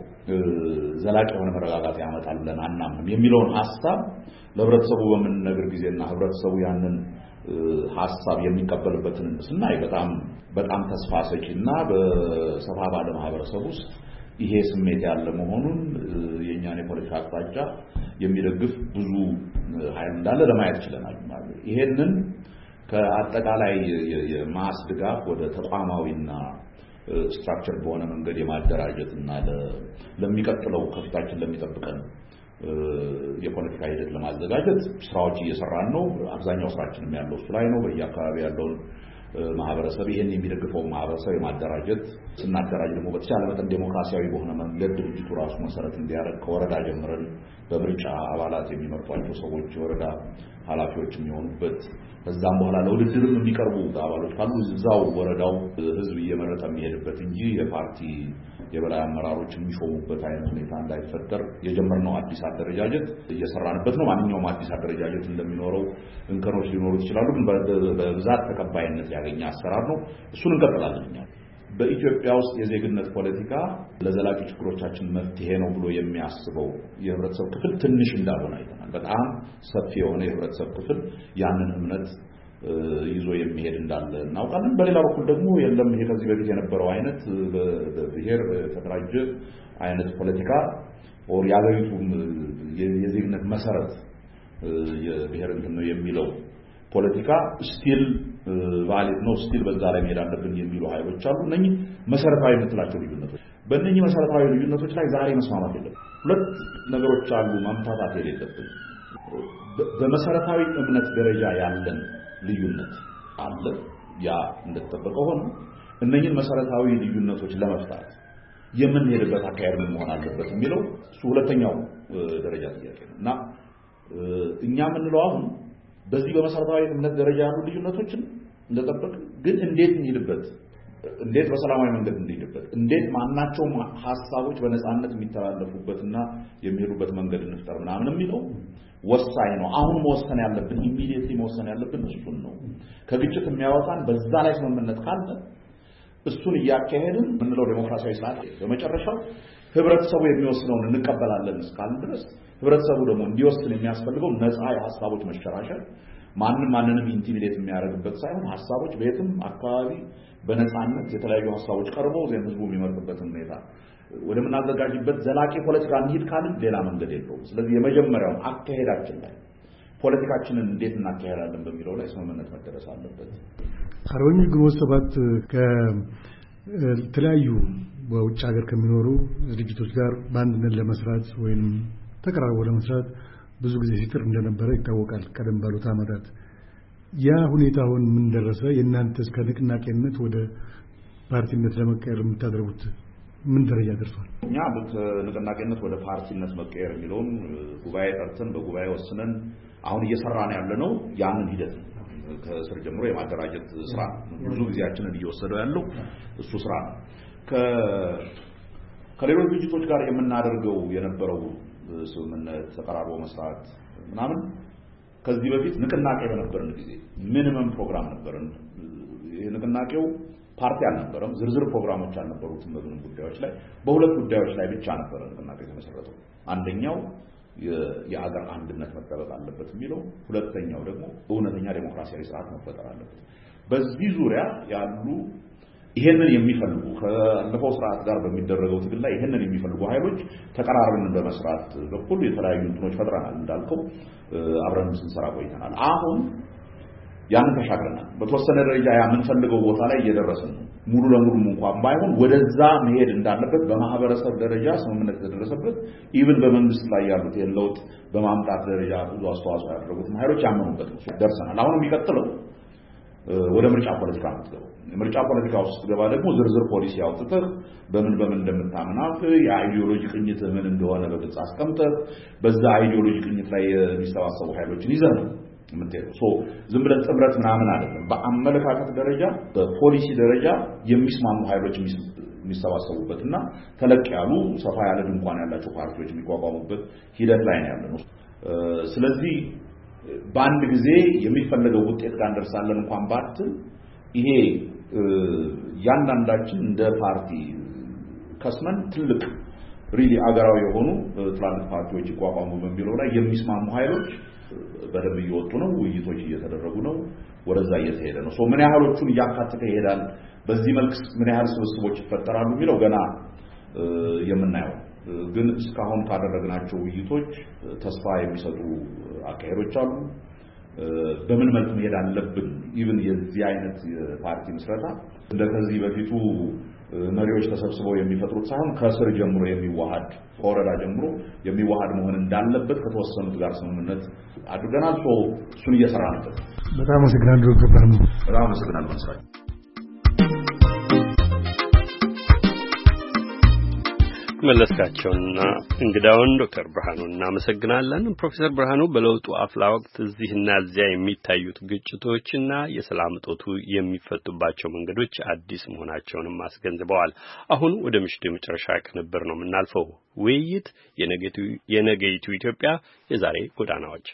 ዘላቂ የሆነ መረጋጋት ያመጣል ብለን አናምንም የሚለውን ሐሳብ ለህብረተሰቡ በመነገር ጊዜና ህብረተሰቡ ያንን ሐሳብ የሚቀበልበትን ስናይ በጣም በጣም ተስፋ ሰጪና በሰፋ ባለ ማህበረሰብ ውስጥ ይሄ ስሜት ያለ መሆኑን የኛን የፖለቲካ አቅጣጫ የሚደግፍ ብዙ ኃይል እንዳለ ለማየት ይችላል ማለት ነው። ይሄንን ከአጠቃላይ የማስ ድጋፍ ወደ ተቋማዊና ስትራክቸር በሆነ መንገድ የማደራጀትና ለሚቀጥለው ከፊታችን ለሚጠብቀን የፖለቲካ ሂደት ለማዘጋጀት ስራዎች እየሰራን ነው። አብዛኛው ስራችንም ያለው እሱ ላይ ነው። በየአካባቢ ያለውን ማህበረሰብ ይሄን የሚደግፈው ማህበረሰብ የማደራጀት ስናደራጅ ደግሞ በተቻለ መጠን ዴሞክራሲያዊ በሆነ መንገድ ድርጅቱ ራሱ መሰረት እንዲያደርግ ከወረዳ ጀምረን በምርጫ አባላት የሚመርጧቸው ሰዎች የወረዳ ኃላፊዎች የሚሆኑበት ከዛም በኋላ ለውድድርም የሚቀርቡ አባሎች ካሉ እዛው ወረዳው ህዝብ እየመረጠ የሚሄድበት እንጂ የፓርቲ የበላይ አመራሮች የሚሾሙበት አይነት ሁኔታ እንዳይፈጠር የጀመርነው አዲስ አደረጃጀት እየሰራንበት ነው። ማንኛውም አዲስ አደረጃጀት እንደሚኖረው እንከኖች ሊኖሩት ይችላሉ፣ ግን በብዛት ተቀባይነት ያገኘ አሰራር ነው። እሱን እንቀጥላለን። እኛ በኢትዮጵያ ውስጥ የዜግነት ፖለቲካ ለዘላቂ ችግሮቻችን መፍትሄ ነው ብሎ የሚያስበው የህብረተሰብ ክፍል ትንሽ እንዳልሆነ አይተናል። በጣም ሰፊ የሆነ የህብረተሰብ ክፍል ያንን እምነት ይዞ የሚሄድ እንዳለ እናውቃለን። በሌላ በኩል ደግሞ የለም ይሄ ከዚህ በፊት የነበረው አይነት በብሔር ተደራጀ አይነት ፖለቲካ ኦር ያገሪቱ የዜግነት መሰረት የብሔር እንትን ነው የሚለው ፖለቲካ ስቲል ቫሊድ ነው፣ ስቲል በዛ ላይ መሄድ አለብን የሚሉ ኃይሎች አሉ። እነኚህ መሰረታዊ የምትላቸው ልዩነቶች በእነኚህ መሰረታዊ ልዩነቶች ላይ ዛሬ መስማማት የለም። ሁለት ነገሮች አሉ ማምታታት የሌለብን። በመሰረታዊ እምነት ደረጃ ያለን ልዩነት አለ። ያ እንደተጠበቀ ሆኖ እነኚህን መሰረታዊ ልዩነቶች ለመፍታት የምንሄድበት አካሄድ ምን መሆን አለበት የሚለው እሱ ሁለተኛው ደረጃ ጥያቄ ነው እና እኛ የምንለው አሁን በዚህ በመሰረታዊ እምነት ደረጃ ያሉ ልዩነቶችን እንደተጠበቀ ግን እንዴት እንሄድበት፣ እንዴት በሰላማዊ መንገድ እንሄድበት፣ እንዴት ማናቸውም ሐሳቦች በነፃነት የሚተላለፉበትና የሚሄዱበት መንገድ እንፍጠር ምናምን የሚለው ወሳኝ ነው። አሁን መወሰን ያለብን ኢሚዲየትሊ መወሰን ያለብን እሱን ነው። ከግጭት የሚያወጣን በዛ ላይ ስምምነት ካለ እሱን እያካሄድን ምንለው ዴሞክራሲያዊ ስርዓት በመጨረሻው ህብረተሰቡ የሚወስነውን እንቀበላለን እስካልን ድረስ ህብረተሰቡ ደግሞ እንዲወስን የሚያስፈልገው ነፃ የሐሳቦች መሸራሸር ማንንም ማንንም ኢንቲሚዴት የሚያደርግበት ሳይሆን ሐሳቦች በየትም አካባቢ በነጻነት የተለያዩ ሐሳቦች ቀርበው ዘን ህዝቡ የሚመርጥበትን ሁኔታ ወደ ምናዘጋጅበት ዘላቂ ፖለቲካ እንሂድ ካልን ሌላ መንገድ የለውም። ስለዚህ የመጀመሪያው አካሄዳችን ላይ ፖለቲካችንን እንዴት እናካሄዳለን በሚለው ላይ ስምምነት መደረስ አለበት። አርበኞች ግንቦት ሰባት ከተለያዩ በውጭ ሀገር ከሚኖሩ ድርጅቶች ጋር በአንድነት ለመስራት ወይም ተቀራርቦ ለመስራት ብዙ ጊዜ ሲጥር እንደነበረ ይታወቃል። ቀደም ባሉት ዓመታት ያ ሁኔታውን ምን ደረሰ? የእናንተስ ከንቅናቄነት ወደ ፓርቲነት ለመቀየር የምታደርጉት ምን ደረጃ ደርሷል? እኛ በንቅናቄነት ወደ ፓርቲነት መቀየር የሚለውን ጉባኤ ጠርተን በጉባኤ ወስነን አሁን እየሰራን ያለነው ያንን ሂደት ነው። ከስር ጀምሮ የማደራጀት ስራ ብዙ ጊዜያችንን እየወሰደው ያለው እሱ ስራ ነው። ከ ከሌሎች ድርጅቶች ጋር የምናደርገው የነበረው ስምምነት ተቀራርቦ መስራት ምናምን ከዚህ በፊት ንቅናቄ በነበርን ጊዜ ሚኒመም ፕሮግራም ነበርን። ይሄ ንቅናቄው ፓርቲ አልነበረም፣ ዝርዝር ፕሮግራሞች አልነበሩትም። በምንም ጉዳዮች ላይ በሁለት ጉዳዮች ላይ ብቻ ነበር ንቅናቄ የተመሰረተው። አንደኛው የአገር አንድነት መጠበቅ አለበት የሚለው፣ ሁለተኛው ደግሞ እውነተኛ ዴሞክራሲያዊ ስርዓት መፈጠር አለበት። በዚህ ዙሪያ ያሉ ይሄንን የሚፈልጉ ከአለፈው ስርዓት ጋር በሚደረገው ትግል ላይ ይሄንን የሚፈልጉ ኃይሎች ተቀራርበን በመስራት በኩል የተለያዩ እንትኖች ፈጥረናል። እንዳልከው አብረን ስንሰራ ቆይተናል። አሁን ያን ተሻግረናል። በተወሰነ ደረጃ ያ የምንፈልገው ቦታ ላይ እየደረስን ነው። ሙሉ ለሙሉ እንኳን ባይሆን ወደዛ መሄድ እንዳለበት በማህበረሰብ ደረጃ ስምምነት የተደረሰበት ኢቭን በመንግስት ላይ ያሉት የለውጥ በማምጣት ደረጃ ብዙ አስተዋጽኦ ያደረጉት ኃይሎች ያመኑበት ደርሰናል። አሁን የሚቀጥለው ወደ ምርጫ ፖለቲካ ነው። ምርጫ ፖለቲካ ውስጥ ገባ ደግሞ ዝርዝር ፖሊሲ አውጥተህ በምን በምን እንደምታምናት የአይዲዮሎጂ ቅኝት ምን እንደሆነ በግልጽ አስቀምጠህ በዛ አይዲዮሎጂ ቅኝት ላይ የሚሰባሰቡ ኃይሎችን ይዘህ ነው የምትሄደው። ሶ ዝም ብለህ ጥምረት ምናምን አይደለም። በአመለካከት ደረጃ በፖሊሲ ደረጃ የሚስማሙ ኃይሎች የሚሰባሰቡበትና ተለቅ ያሉ ሰፋ ያለ ድንኳን ያላቸው ፓርቲዎች የሚቋቋሙበት ሂደት ላይ ነው ያለነው። ስለዚህ በአንድ ጊዜ የሚፈልገው ውጤት ጋር እንደርሳለን እንኳን ባትል ይሄ ያንዳንዳችን እንደ ፓርቲ ከስመን ትልቅ ሪሊ አገራዊ የሆኑ ትላልቅ ፓርቲዎች ይቋቋሙ በሚለው ላይ የሚስማሙ ኃይሎች በደንብ እየወጡ ነው። ውይይቶች እየተደረጉ ነው። ወደዛ እየተሄደ ነው። ሶ ምን ያህሎቹን እያካተተ ይሄዳል፣ በዚህ መልክ ምን ያህል ስብስቦች ይፈጠራሉ የሚለው ገና የምናየው ግን እስካሁን ካደረግናቸው ውይይቶች ተስፋ የሚሰጡ አካሄዶች አሉ። በምን መልኩ መሄድ አለብን ኢቭን የዚህ አይነት ፓርቲ መስረታ እንደከዚህ በፊቱ መሪዎች ተሰብስበው የሚፈጥሩት ሳይሆን ከስር ጀምሮ የሚዋሃድ ከወረዳ ጀምሮ የሚዋሃድ መሆን እንዳለበት ከተወሰኑት ጋር ስምምነት አድርገናል። ሶ እሱን እየሰራንበት። በጣም አመሰግናለሁ ዶክተር። በጣም አመሰግናለሁ መስራች። መለስካቸውና እንግዳውን ዶክተር ብርሃኑን እናመሰግናለን። ፕሮፌሰር ብርሃኑ በለውጡ አፍላ ወቅት እዚህና እዚያ የሚታዩት ግጭቶችና የሰላም እጦቱ የሚፈቱባቸው መንገዶች አዲስ መሆናቸውንም አስገንዝበዋል። አሁን ወደ ምሽቱ የመጨረሻ ቅንብር ነው የምናልፈው። ውይይት የነገይቱ ኢትዮጵያ የዛሬ ጎዳናዎች።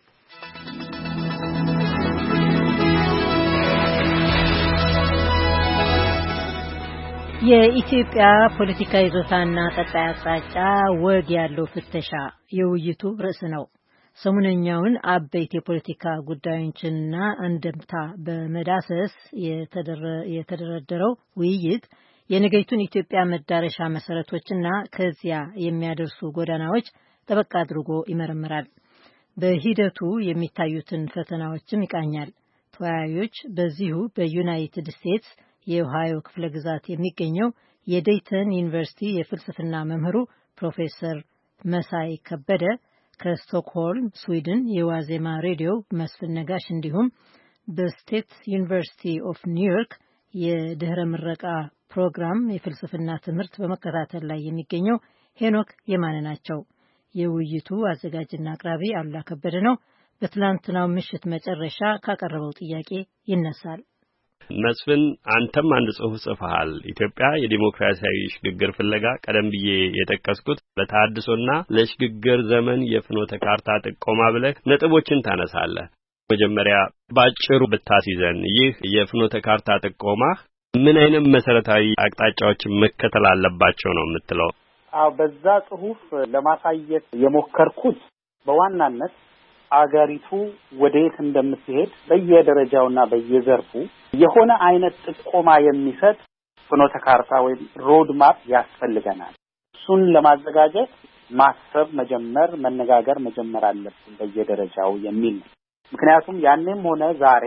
የኢትዮጵያ ፖለቲካ ይዞታና ቀጣይ አቅጣጫ ወግ ያለው ፍተሻ የውይይቱ ርዕስ ነው። ሰሙነኛውን አበይት የፖለቲካ ጉዳዮችንና አንድምታ በመዳሰስ የተደረደረው ውይይት የነገይቱን ኢትዮጵያ መዳረሻ መሰረቶችና ከዚያ የሚያደርሱ ጎዳናዎች ጠበቅ አድርጎ ይመረምራል። በሂደቱ የሚታዩትን ፈተናዎችም ይቃኛል። ተወያዮች በዚሁ በዩናይትድ ስቴትስ የኦሃዮ ክፍለ ግዛት የሚገኘው የዴይተን ዩኒቨርሲቲ የፍልስፍና መምህሩ ፕሮፌሰር መሳይ ከበደ፣ ከስቶክሆልም ስዊድን የዋዜማ ሬዲዮ መስፍን ነጋሽ፣ እንዲሁም በስቴት ዩኒቨርሲቲ ኦፍ ኒውዮርክ የድህረ ምረቃ ፕሮግራም የፍልስፍና ትምህርት በመከታተል ላይ የሚገኘው ሄኖክ የማነ ናቸው። የውይይቱ አዘጋጅና አቅራቢ አሉላ ከበደ ነው። በትላንትናው ምሽት መጨረሻ ካቀረበው ጥያቄ ይነሳል። መስፍን፣ አንተም አንድ ጽሑፍ ጽፈሃል። ኢትዮጵያ የዲሞክራሲያዊ ሽግግር ፍለጋ ቀደም ብዬ የጠቀስኩት ለታድሶና ለሽግግር ዘመን የፍኖተ ካርታ ጥቆማ ብለህ ነጥቦችን ታነሳለህ። መጀመሪያ ባጭሩ ብታስይዘን ይህ የፍኖተ ካርታ ጥቆማ ምን አይነት መሰረታዊ አቅጣጫዎችን መከተል አለባቸው ነው የምትለው? አዎ፣ በዛ ጽሑፍ ለማሳየት የሞከርኩት በዋናነት አገሪቱ ወዴት እንደምትሄድ በየደረጃውና በየዘርፉ የሆነ አይነት ጥቆማ የሚሰጥ ፍኖተ ካርታ ወይም ሮድ ማፕ ያስፈልገናል። እሱን ለማዘጋጀት ማሰብ መጀመር፣ መነጋገር መጀመር አለብን በየደረጃው የሚል ነው። ምክንያቱም ያኔም ሆነ ዛሬ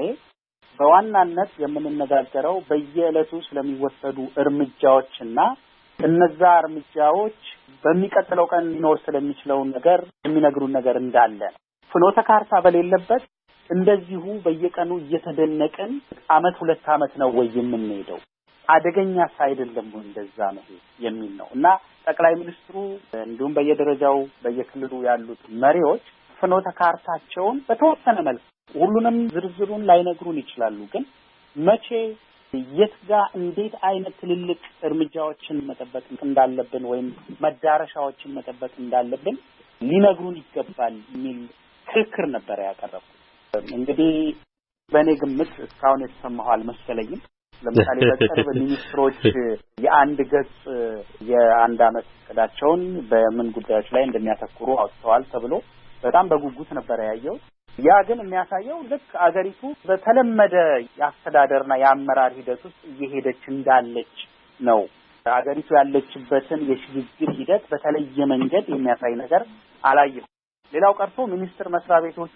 በዋናነት የምንነጋገረው በየዕለቱ ስለሚወሰዱ እርምጃዎችና እነዛ እርምጃዎች በሚቀጥለው ቀን ሊኖር ስለሚችለው ነገር የሚነግሩን ነገር እንዳለ ነው። ፍኖተ ካርታ በሌለበት እንደዚሁ በየቀኑ እየተደነቀን አመት ሁለት አመት ነው ወይ የምንሄደው? አደገኛ ሳይደለም ወይ እንደዛ ነው የሚል ነው እና ጠቅላይ ሚኒስትሩ እንዲሁም በየደረጃው በየክልሉ ያሉት መሪዎች ፍኖተ ካርታቸውን በተወሰነ መልኩ ሁሉንም ዝርዝሩን ላይነግሩን ይችላሉ፣ ግን መቼ የት ጋር እንዴት አይነት ትልልቅ እርምጃዎችን መጠበቅ እንዳለብን ወይም መዳረሻዎችን መጠበቅ እንዳለብን ሊነግሩን ይገባል የሚል ክርክር ነበር ያቀረቡት። እንግዲህ በእኔ ግምት እስካሁን የተሰማው አልመሰለኝም። ለምሳሌ በቅርብ ሚኒስትሮች የአንድ ገጽ የአንድ አመት እቅዳቸውን በምን ጉዳዮች ላይ እንደሚያተኩሩ አውጥተዋል ተብሎ በጣም በጉጉት ነበር ያየው። ያ ግን የሚያሳየው ልክ አገሪቱ በተለመደ የአስተዳደርና የአመራር ሂደት ውስጥ እየሄደች እንዳለች ነው። አገሪቱ ያለችበትን የሽግግር ሂደት በተለየ መንገድ የሚያሳይ ነገር አላየም። ሌላው ቀርቶ ሚኒስቴር መስሪያ ቤቶቹ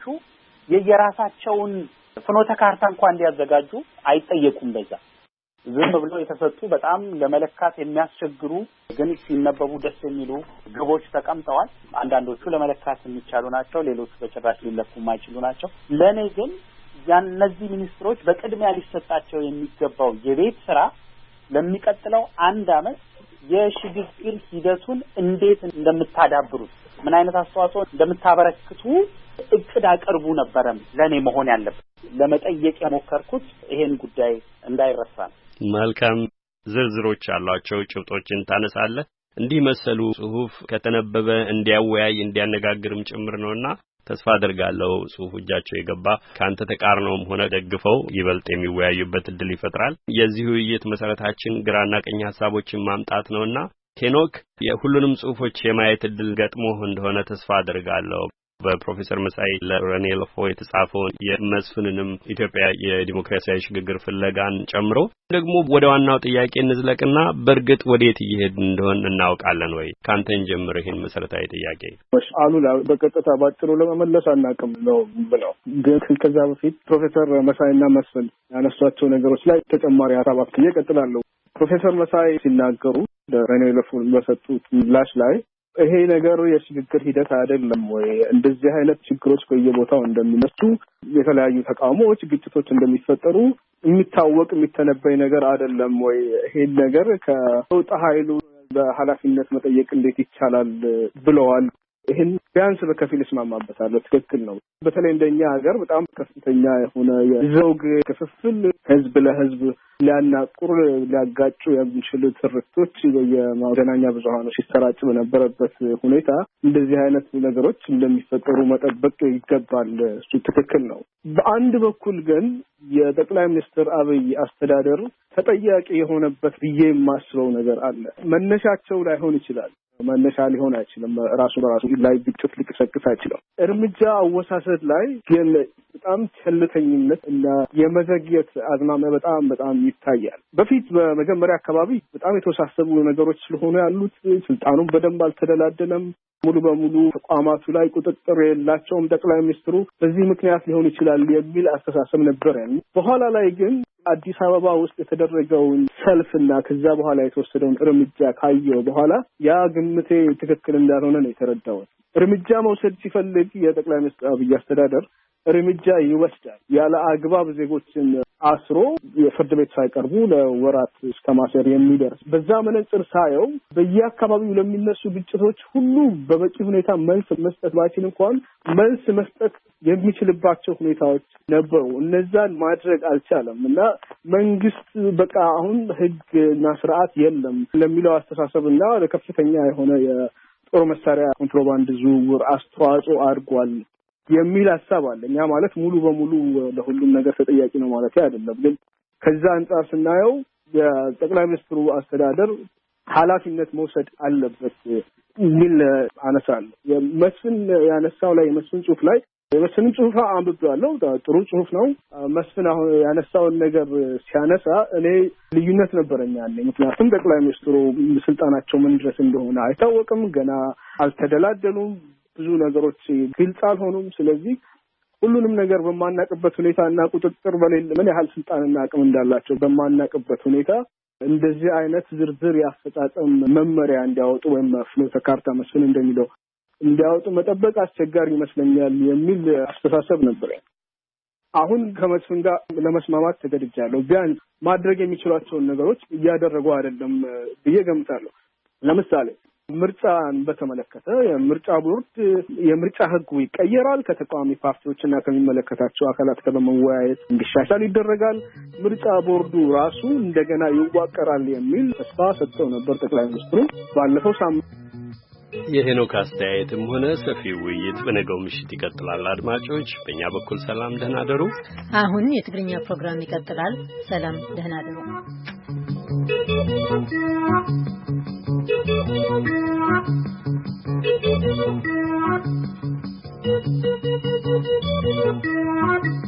የየራሳቸውን ፍኖተ ካርታ እንኳን እንዲያዘጋጁ አይጠየቁም። በዛ ዝም ብለው የተሰጡ በጣም ለመለካት የሚያስቸግሩ ግን ሲነበቡ ደስ የሚሉ ግቦች ተቀምጠዋል። አንዳንዶቹ ለመለካት የሚቻሉ ናቸው፣ ሌሎቹ በጭራሽ ሊለኩ የማይችሉ ናቸው። ለኔ ግን ያነዚህ ሚኒስትሮች በቅድሚያ ሊሰጣቸው የሚገባው የቤት ስራ ለሚቀጥለው አንድ አመት የሽግግር ሂደቱን እንዴት እንደምታዳብሩት ምን አይነት አስተዋጽኦ እንደምታበረክቱ እቅድ አቅርቡ ነበረ ለኔ መሆን ያለበት። ለመጠየቅ የሞከርኩት ይሄን ጉዳይ እንዳይረሳ ነው። መልካም ዝርዝሮች ያሏቸው ጭብጦችን ታነሳለህ። እንዲህ መሰሉ ጽሁፍ ከተነበበ እንዲያወያይ እንዲያነጋግርም ጭምር ነውና ተስፋ አደርጋለሁ ጽሁፉ እጃቸው የገባ ካንተ ተቃርነውም ሆነ ደግፈው ይበልጥ የሚወያዩበት እድል ይፈጥራል። የዚህ ውይይት መሰረታችን ግራና ቀኝ ሐሳቦችን ማምጣት ነውና ሄኖክ የሁሉንም ጽሁፎች የማየት እድል ገጥሞ እንደሆነ ተስፋ አደርጋለሁ። በፕሮፌሰር መሳይ ለረኔ ለፎ የተጻፈውን የመስፍንንም ኢትዮጵያ የዲሞክራሲያዊ ሽግግር ፍለጋን ጨምሮ ደግሞ ወደ ዋናው ጥያቄ እንዝለቅና በእርግጥ ወዴት እየሄድን እንደሆነ እናውቃለን ወይ? ካንተን ጀምር ይሄን መሰረታዊ ጥያቄ። እሺ አሉላ በቀጥታ ባጭሩ ለመመለስ አናውቅም ነው ብለው፣ ግን ከዛ በፊት ፕሮፌሰር መሳይና መስፍን ያነሷቸው ነገሮች ላይ ተጨማሪ ሀሳብ አክዬ እቀጥላለሁ። ፕሮፌሰር መሳይ ሲናገሩ ለረኔ ለፎ በሰጡት ምላሽ ላይ ይሄ ነገር የሽግግር ሂደት አይደለም ወይ? እንደዚህ አይነት ችግሮች በየቦታው እንደሚነሱ፣ የተለያዩ ተቃውሞዎች፣ ግጭቶች እንደሚፈጠሩ የሚታወቅ የሚተነበይ ነገር አይደለም ወይ? ይሄ ነገር ከውጣ ኃይሉ በኃላፊነት መጠየቅ እንዴት ይቻላል ብለዋል። ይሄን ቢያንስ በከፊል እስማማበታለሁ። ትክክል ነው። በተለይ እንደኛ ሀገር በጣም ከፍተኛ የሆነ የዘውግ ክፍፍል ህዝብ ለህዝብ ሊያናቁር ሊያጋጩ የሚችሉ ትርክቶች የመገናኛ ብዙሃኑ ሲሰራጭ በነበረበት ሁኔታ እንደዚህ አይነት ነገሮች እንደሚፈጠሩ መጠበቅ ይገባል። እሱ ትክክል ነው። በአንድ በኩል ግን የጠቅላይ ሚኒስትር አብይ አስተዳደር ተጠያቂ የሆነበት ብዬ የማስበው ነገር አለ። መነሻቸው ላይሆን ይችላል። መነሻ ሊሆን አይችልም። ራሱ በራሱ ላይ ግጭት ሊቀሰቅስ አይችልም። እርምጃ አወሳሰድ ላይ ግን በጣም ቸልተኝነት እና የመዘግየት አዝማሚያ በጣም በጣም ይታያል። በፊት በመጀመሪያ አካባቢ በጣም የተወሳሰቡ ነገሮች ስለሆኑ ያሉት ስልጣኑን በደንብ አልተደላደለም። ሙሉ በሙሉ ተቋማቱ ላይ ቁጥጥር የላቸውም ጠቅላይ ሚኒስትሩ። በዚህ ምክንያት ሊሆን ይችላል የሚል አስተሳሰብ ነበር። በኋላ ላይ ግን አዲስ አበባ ውስጥ የተደረገውን ሰልፍና ከዛ በኋላ የተወሰደውን እርምጃ ካየው በኋላ ያ ግምቴ ትክክል እንዳልሆነ ነው የተረዳሁት። እርምጃ መውሰድ ሲፈልግ የጠቅላይ ሚኒስትር አብይ አስተዳደር እርምጃ ይወስዳል። ያለ አግባብ ዜጎችን አስሮ የፍርድ ቤት ሳይቀርቡ ለወራት እስከ ማሰር የሚደርስ በዛ መነጽር ሳየው በየአካባቢው ለሚነሱ ግጭቶች ሁሉ በበቂ ሁኔታ መልስ መስጠት ባይችል እንኳን መልስ መስጠት የሚችልባቸው ሁኔታዎች ነበሩ። እነዛን ማድረግ አልቻለም እና መንግስት በቃ አሁን ህግና ስርዓት የለም ለሚለው አስተሳሰብና ለከፍተኛ የሆነ የጦር መሳሪያ ኮንትሮባንድ ዝውውር አስተዋጽኦ አድርጓል የሚል ሐሳብ አለ። ያ ማለት ሙሉ በሙሉ ለሁሉም ነገር ተጠያቂ ነው ማለት አይደለም። ግን ከዛ አንጻር ስናየው የጠቅላይ ሚኒስትሩ አስተዳደር ኃላፊነት መውሰድ አለበት የሚል አነሳለሁ። የመስፍን ያነሳው ላይ የመስፍን ጽሑፍ ላይ የመስፍን ጽሁፍ አንብቤዋለሁ። ጥሩ ጽሁፍ ነው። መስፍን አሁን ያነሳውን ነገር ሲያነሳ እኔ ልዩነት ነበረኝ ያለ ምክንያቱም ጠቅላይ ሚኒስትሩ ስልጣናቸው ምን ድረስ እንደሆነ አይታወቅም፣ ገና አልተደላደሉም፣ ብዙ ነገሮች ግልጽ አልሆኑም። ስለዚህ ሁሉንም ነገር በማናቀበት ሁኔታና ቁጥጥር በሌለ ምን ያህል ስልጣንና አቅም እንዳላቸው በማናቀበት ሁኔታ እንደዚህ አይነት ዝርዝር ያፈጻጸም መመሪያ እንዲያወጡ ወይም ፍኖተ ካርታ መስፍን እንደሚለው እንዲያወጡ መጠበቅ አስቸጋሪ ይመስለኛል የሚል አስተሳሰብ ነበር። አሁን ከመስፍን ጋር ለመስማማት ተገድጃለሁ። ቢያንስ ማድረግ የሚችሏቸውን ነገሮች እያደረጉ አይደለም ብዬ ገምታለሁ። ለምሳሌ ምርጫን በተመለከተ የምርጫ ቦርድ የምርጫ ህጉ ይቀየራል፣ ከተቃዋሚ ፓርቲዎችና ከሚመለከታቸው አካላት ጋር በመወያየት እንዲሻሻል ይደረጋል፣ ምርጫ ቦርዱ ራሱ እንደገና ይዋቀራል የሚል ተስፋ ሰጥተው ነበር ጠቅላይ ሚኒስትሩ ባለፈው ሳምንት። የሄኖክ አስተያየትም ሆነ ሰፊ ውይይት በነገው ምሽት ይቀጥላል። አድማጮች በእኛ በኩል ሰላም ደህና ደሩ። አሁን የትግርኛ ፕሮግራም ይቀጥላል። ሰላም ደህና ደሩ። Thank you.